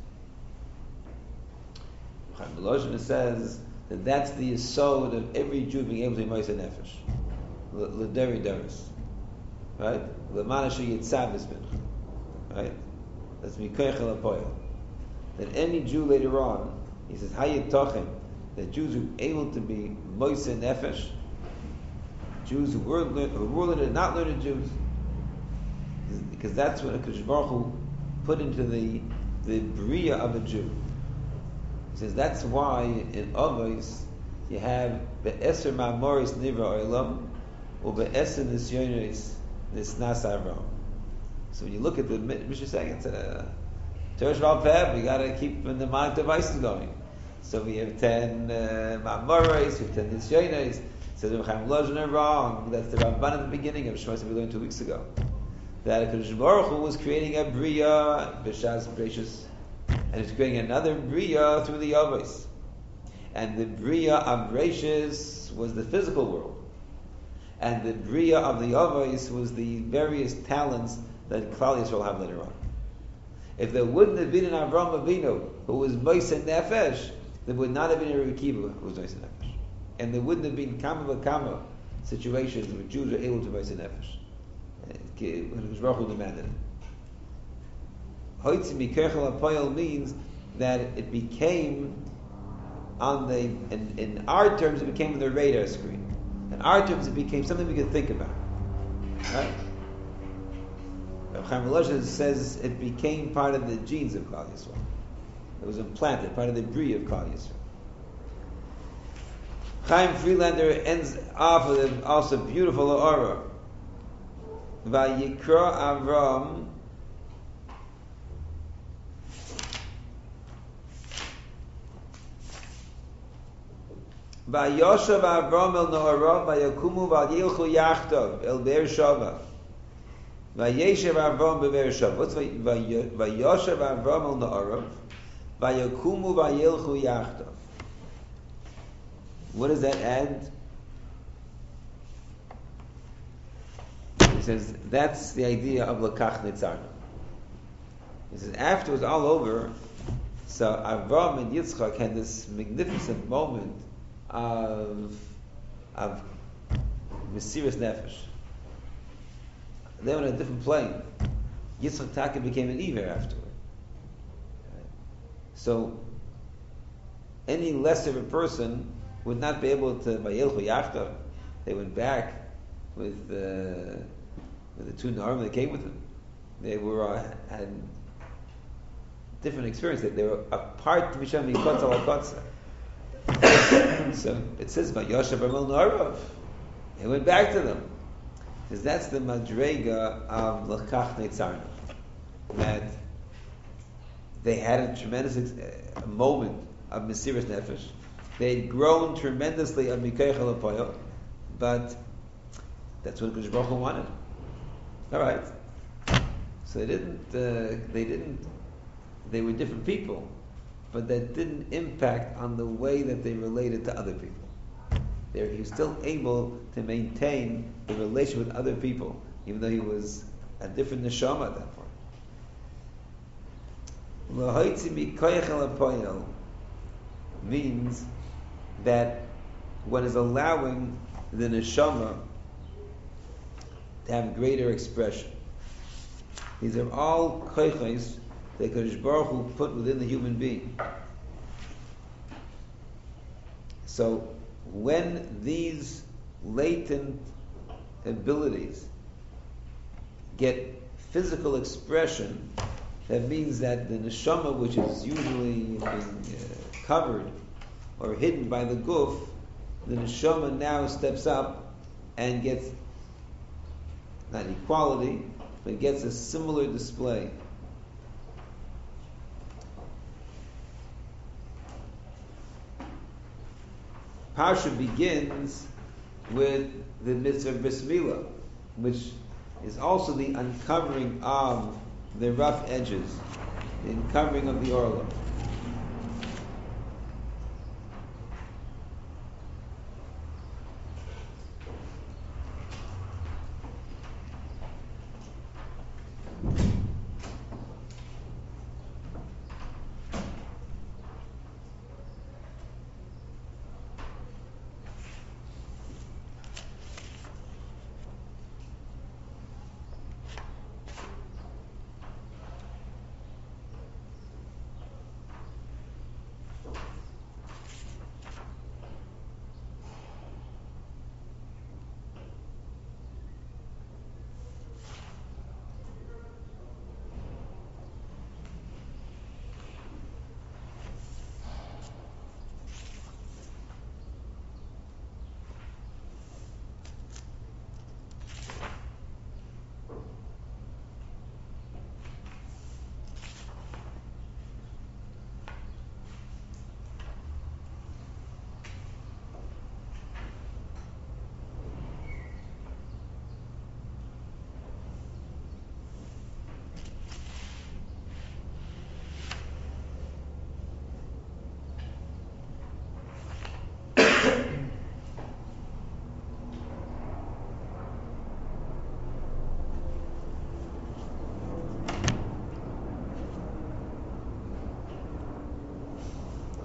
Chaim Volozhiner says that that's the yesod of every Jew being able to be moisei nefesh, l'deri deris, right? L'mana sheyitzah b'smincha, right? That's mikoyach el apoyel. That any Jew later on, he says, hayitochem, that Jews who are able to be moisei nefesh, Jews who were who were learned and not learned Jews, because that's what Hakadosh Baruch Hu put into the the bria of a Jew. He says that's why in Avos you have be'eser ma'amoris nivra olam or be'eser nisyonis nisnas Avram. So when you look at the Mishnah saying it's a Teresh Val Peh, we got to keep the mind devices going. So we have ten ma'amoris, we have ten nisyonis. So the Chaim Lozhin are wrong. That's the Ramban at the beginning of Shmos we learned two weeks ago. That Hakadosh Baruch Hu was creating a bria b'shas brachus, and he's creating another bria through the Avos. And the bria of brachus was the physical world, and the bria of the Avos was the various talents that Klal Yisrael have later on. If there wouldn't have been an Avraham Avinu who was Moshe Nefesh, there would not have been a Rebbe Akiva who was Moshe Nefesh, and there wouldn't have been Kama V'Kama situations where Jews are able to Moshe Nefesh. When Baruch Hu demanded it. Hoitzi Mikerchel Apoyel means that it became on the in, in our terms it became on the radar screen. In our terms it became something we could think about. Right? Rav Chaim Volozhin says it became part of the genes of Klal Yisrael. It was implanted, part of the bria of Klal Yisrael. Chaim Friedlander ends off with also beautiful aura. Vayikra Avram Vayoshav Avram el Noharav Vayakumu Vayilchu Yachtov el Be'er Shava Vayeshev Avram be'Be'er Shava. What's Vayoshav Avram el Noharav Vayakumu Vayilchu Yachtov? What does that add? He says that's the idea of Lakach Nitzarna. He says after it was all over, so Avram and Yitzchak had this magnificent moment of of Mesiras Nefesh. They were on a different plane. Yitzchak Taka became an Iver afterward. So any less of a person would not be able to Vayelchu Yachtav. They went back with the uh, with the two Narim that came with them. They were uh, had different experience. They, they were apart from Misham Mikotza Lakotza. So it says Vayoshav Amel Narav. They went back to them. Because that's the Madrega of Lakach Netzarna. That they had a tremendous ex- a moment of Mesiras Nefesh. They had grown tremendously of Mikaychel Apoyo, but that's what Hakadosh Baruch Hu wanted. All right. So they didn't. Uh, they didn't. They were different people, but that didn't impact on the way that they related to other people. There, he was still able to maintain the relation with other people, even though he was a different neshama at that point. L'hoitzi mikoyachel apoyel means that one is allowing the neshama to have greater expression. These are all koiches that Kadosh Baruch Hu put within the human being. So when these latent abilities get physical expression, that means that the neshama, which is usually being uh, covered or hidden by the guf, the neshama now steps up and gets not equality, but gets a similar display. Parsha begins with the mitzvah of Bris Milah, which is also the uncovering of the rough edges, the uncovering of the orla.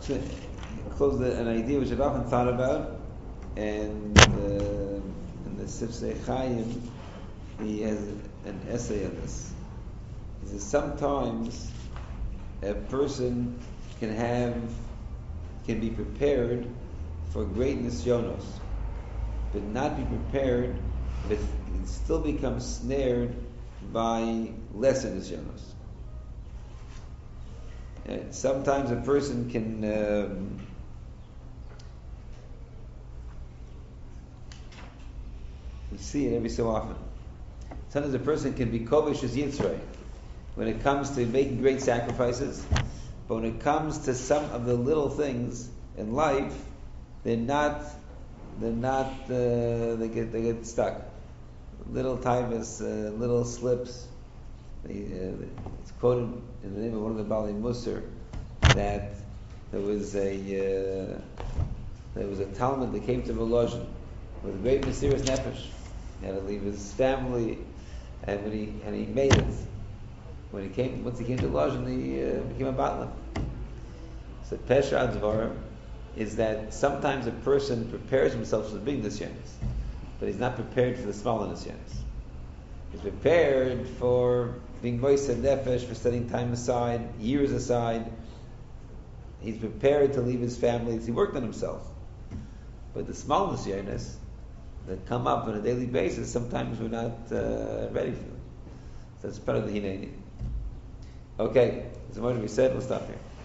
to close the, an idea which I've often thought about, and uh, in the Sifsei Chaim, he has an essay on this. He says sometimes a person can have, can be prepared for great nisyonos, but not be prepared, but still become snared by lesser nisyonos. Uh, sometimes a person can um, you see it every so often. Sometimes a person can be kovish as yitzray when it comes to making great sacrifices, but when it comes to some of the little things in life, they're not, they're not, uh, they get they get stuck. Little tivus, uh, little slips. They, uh, it's quoted in the name of one of the Bali Musar that there was a uh, there was a Talmud that came to Volozhin with a great mysterious nefesh. He had to leave his family, and when he and he made it. When he came, once he came to Volozhin, he uh, became a batlan. So Pesha Advarim is that sometimes a person prepares himself for the big nisyonos, but he's not prepared for the smaller nisyonos. He's prepared for being moised nefesh, for setting time aside, years aside. He's prepared to leave his family. He worked on himself. But the small nisyonos that come up on a daily basis, sometimes we're not uh, ready for them. So that's part of the hineni. Okay, so what we said, we'll stop here.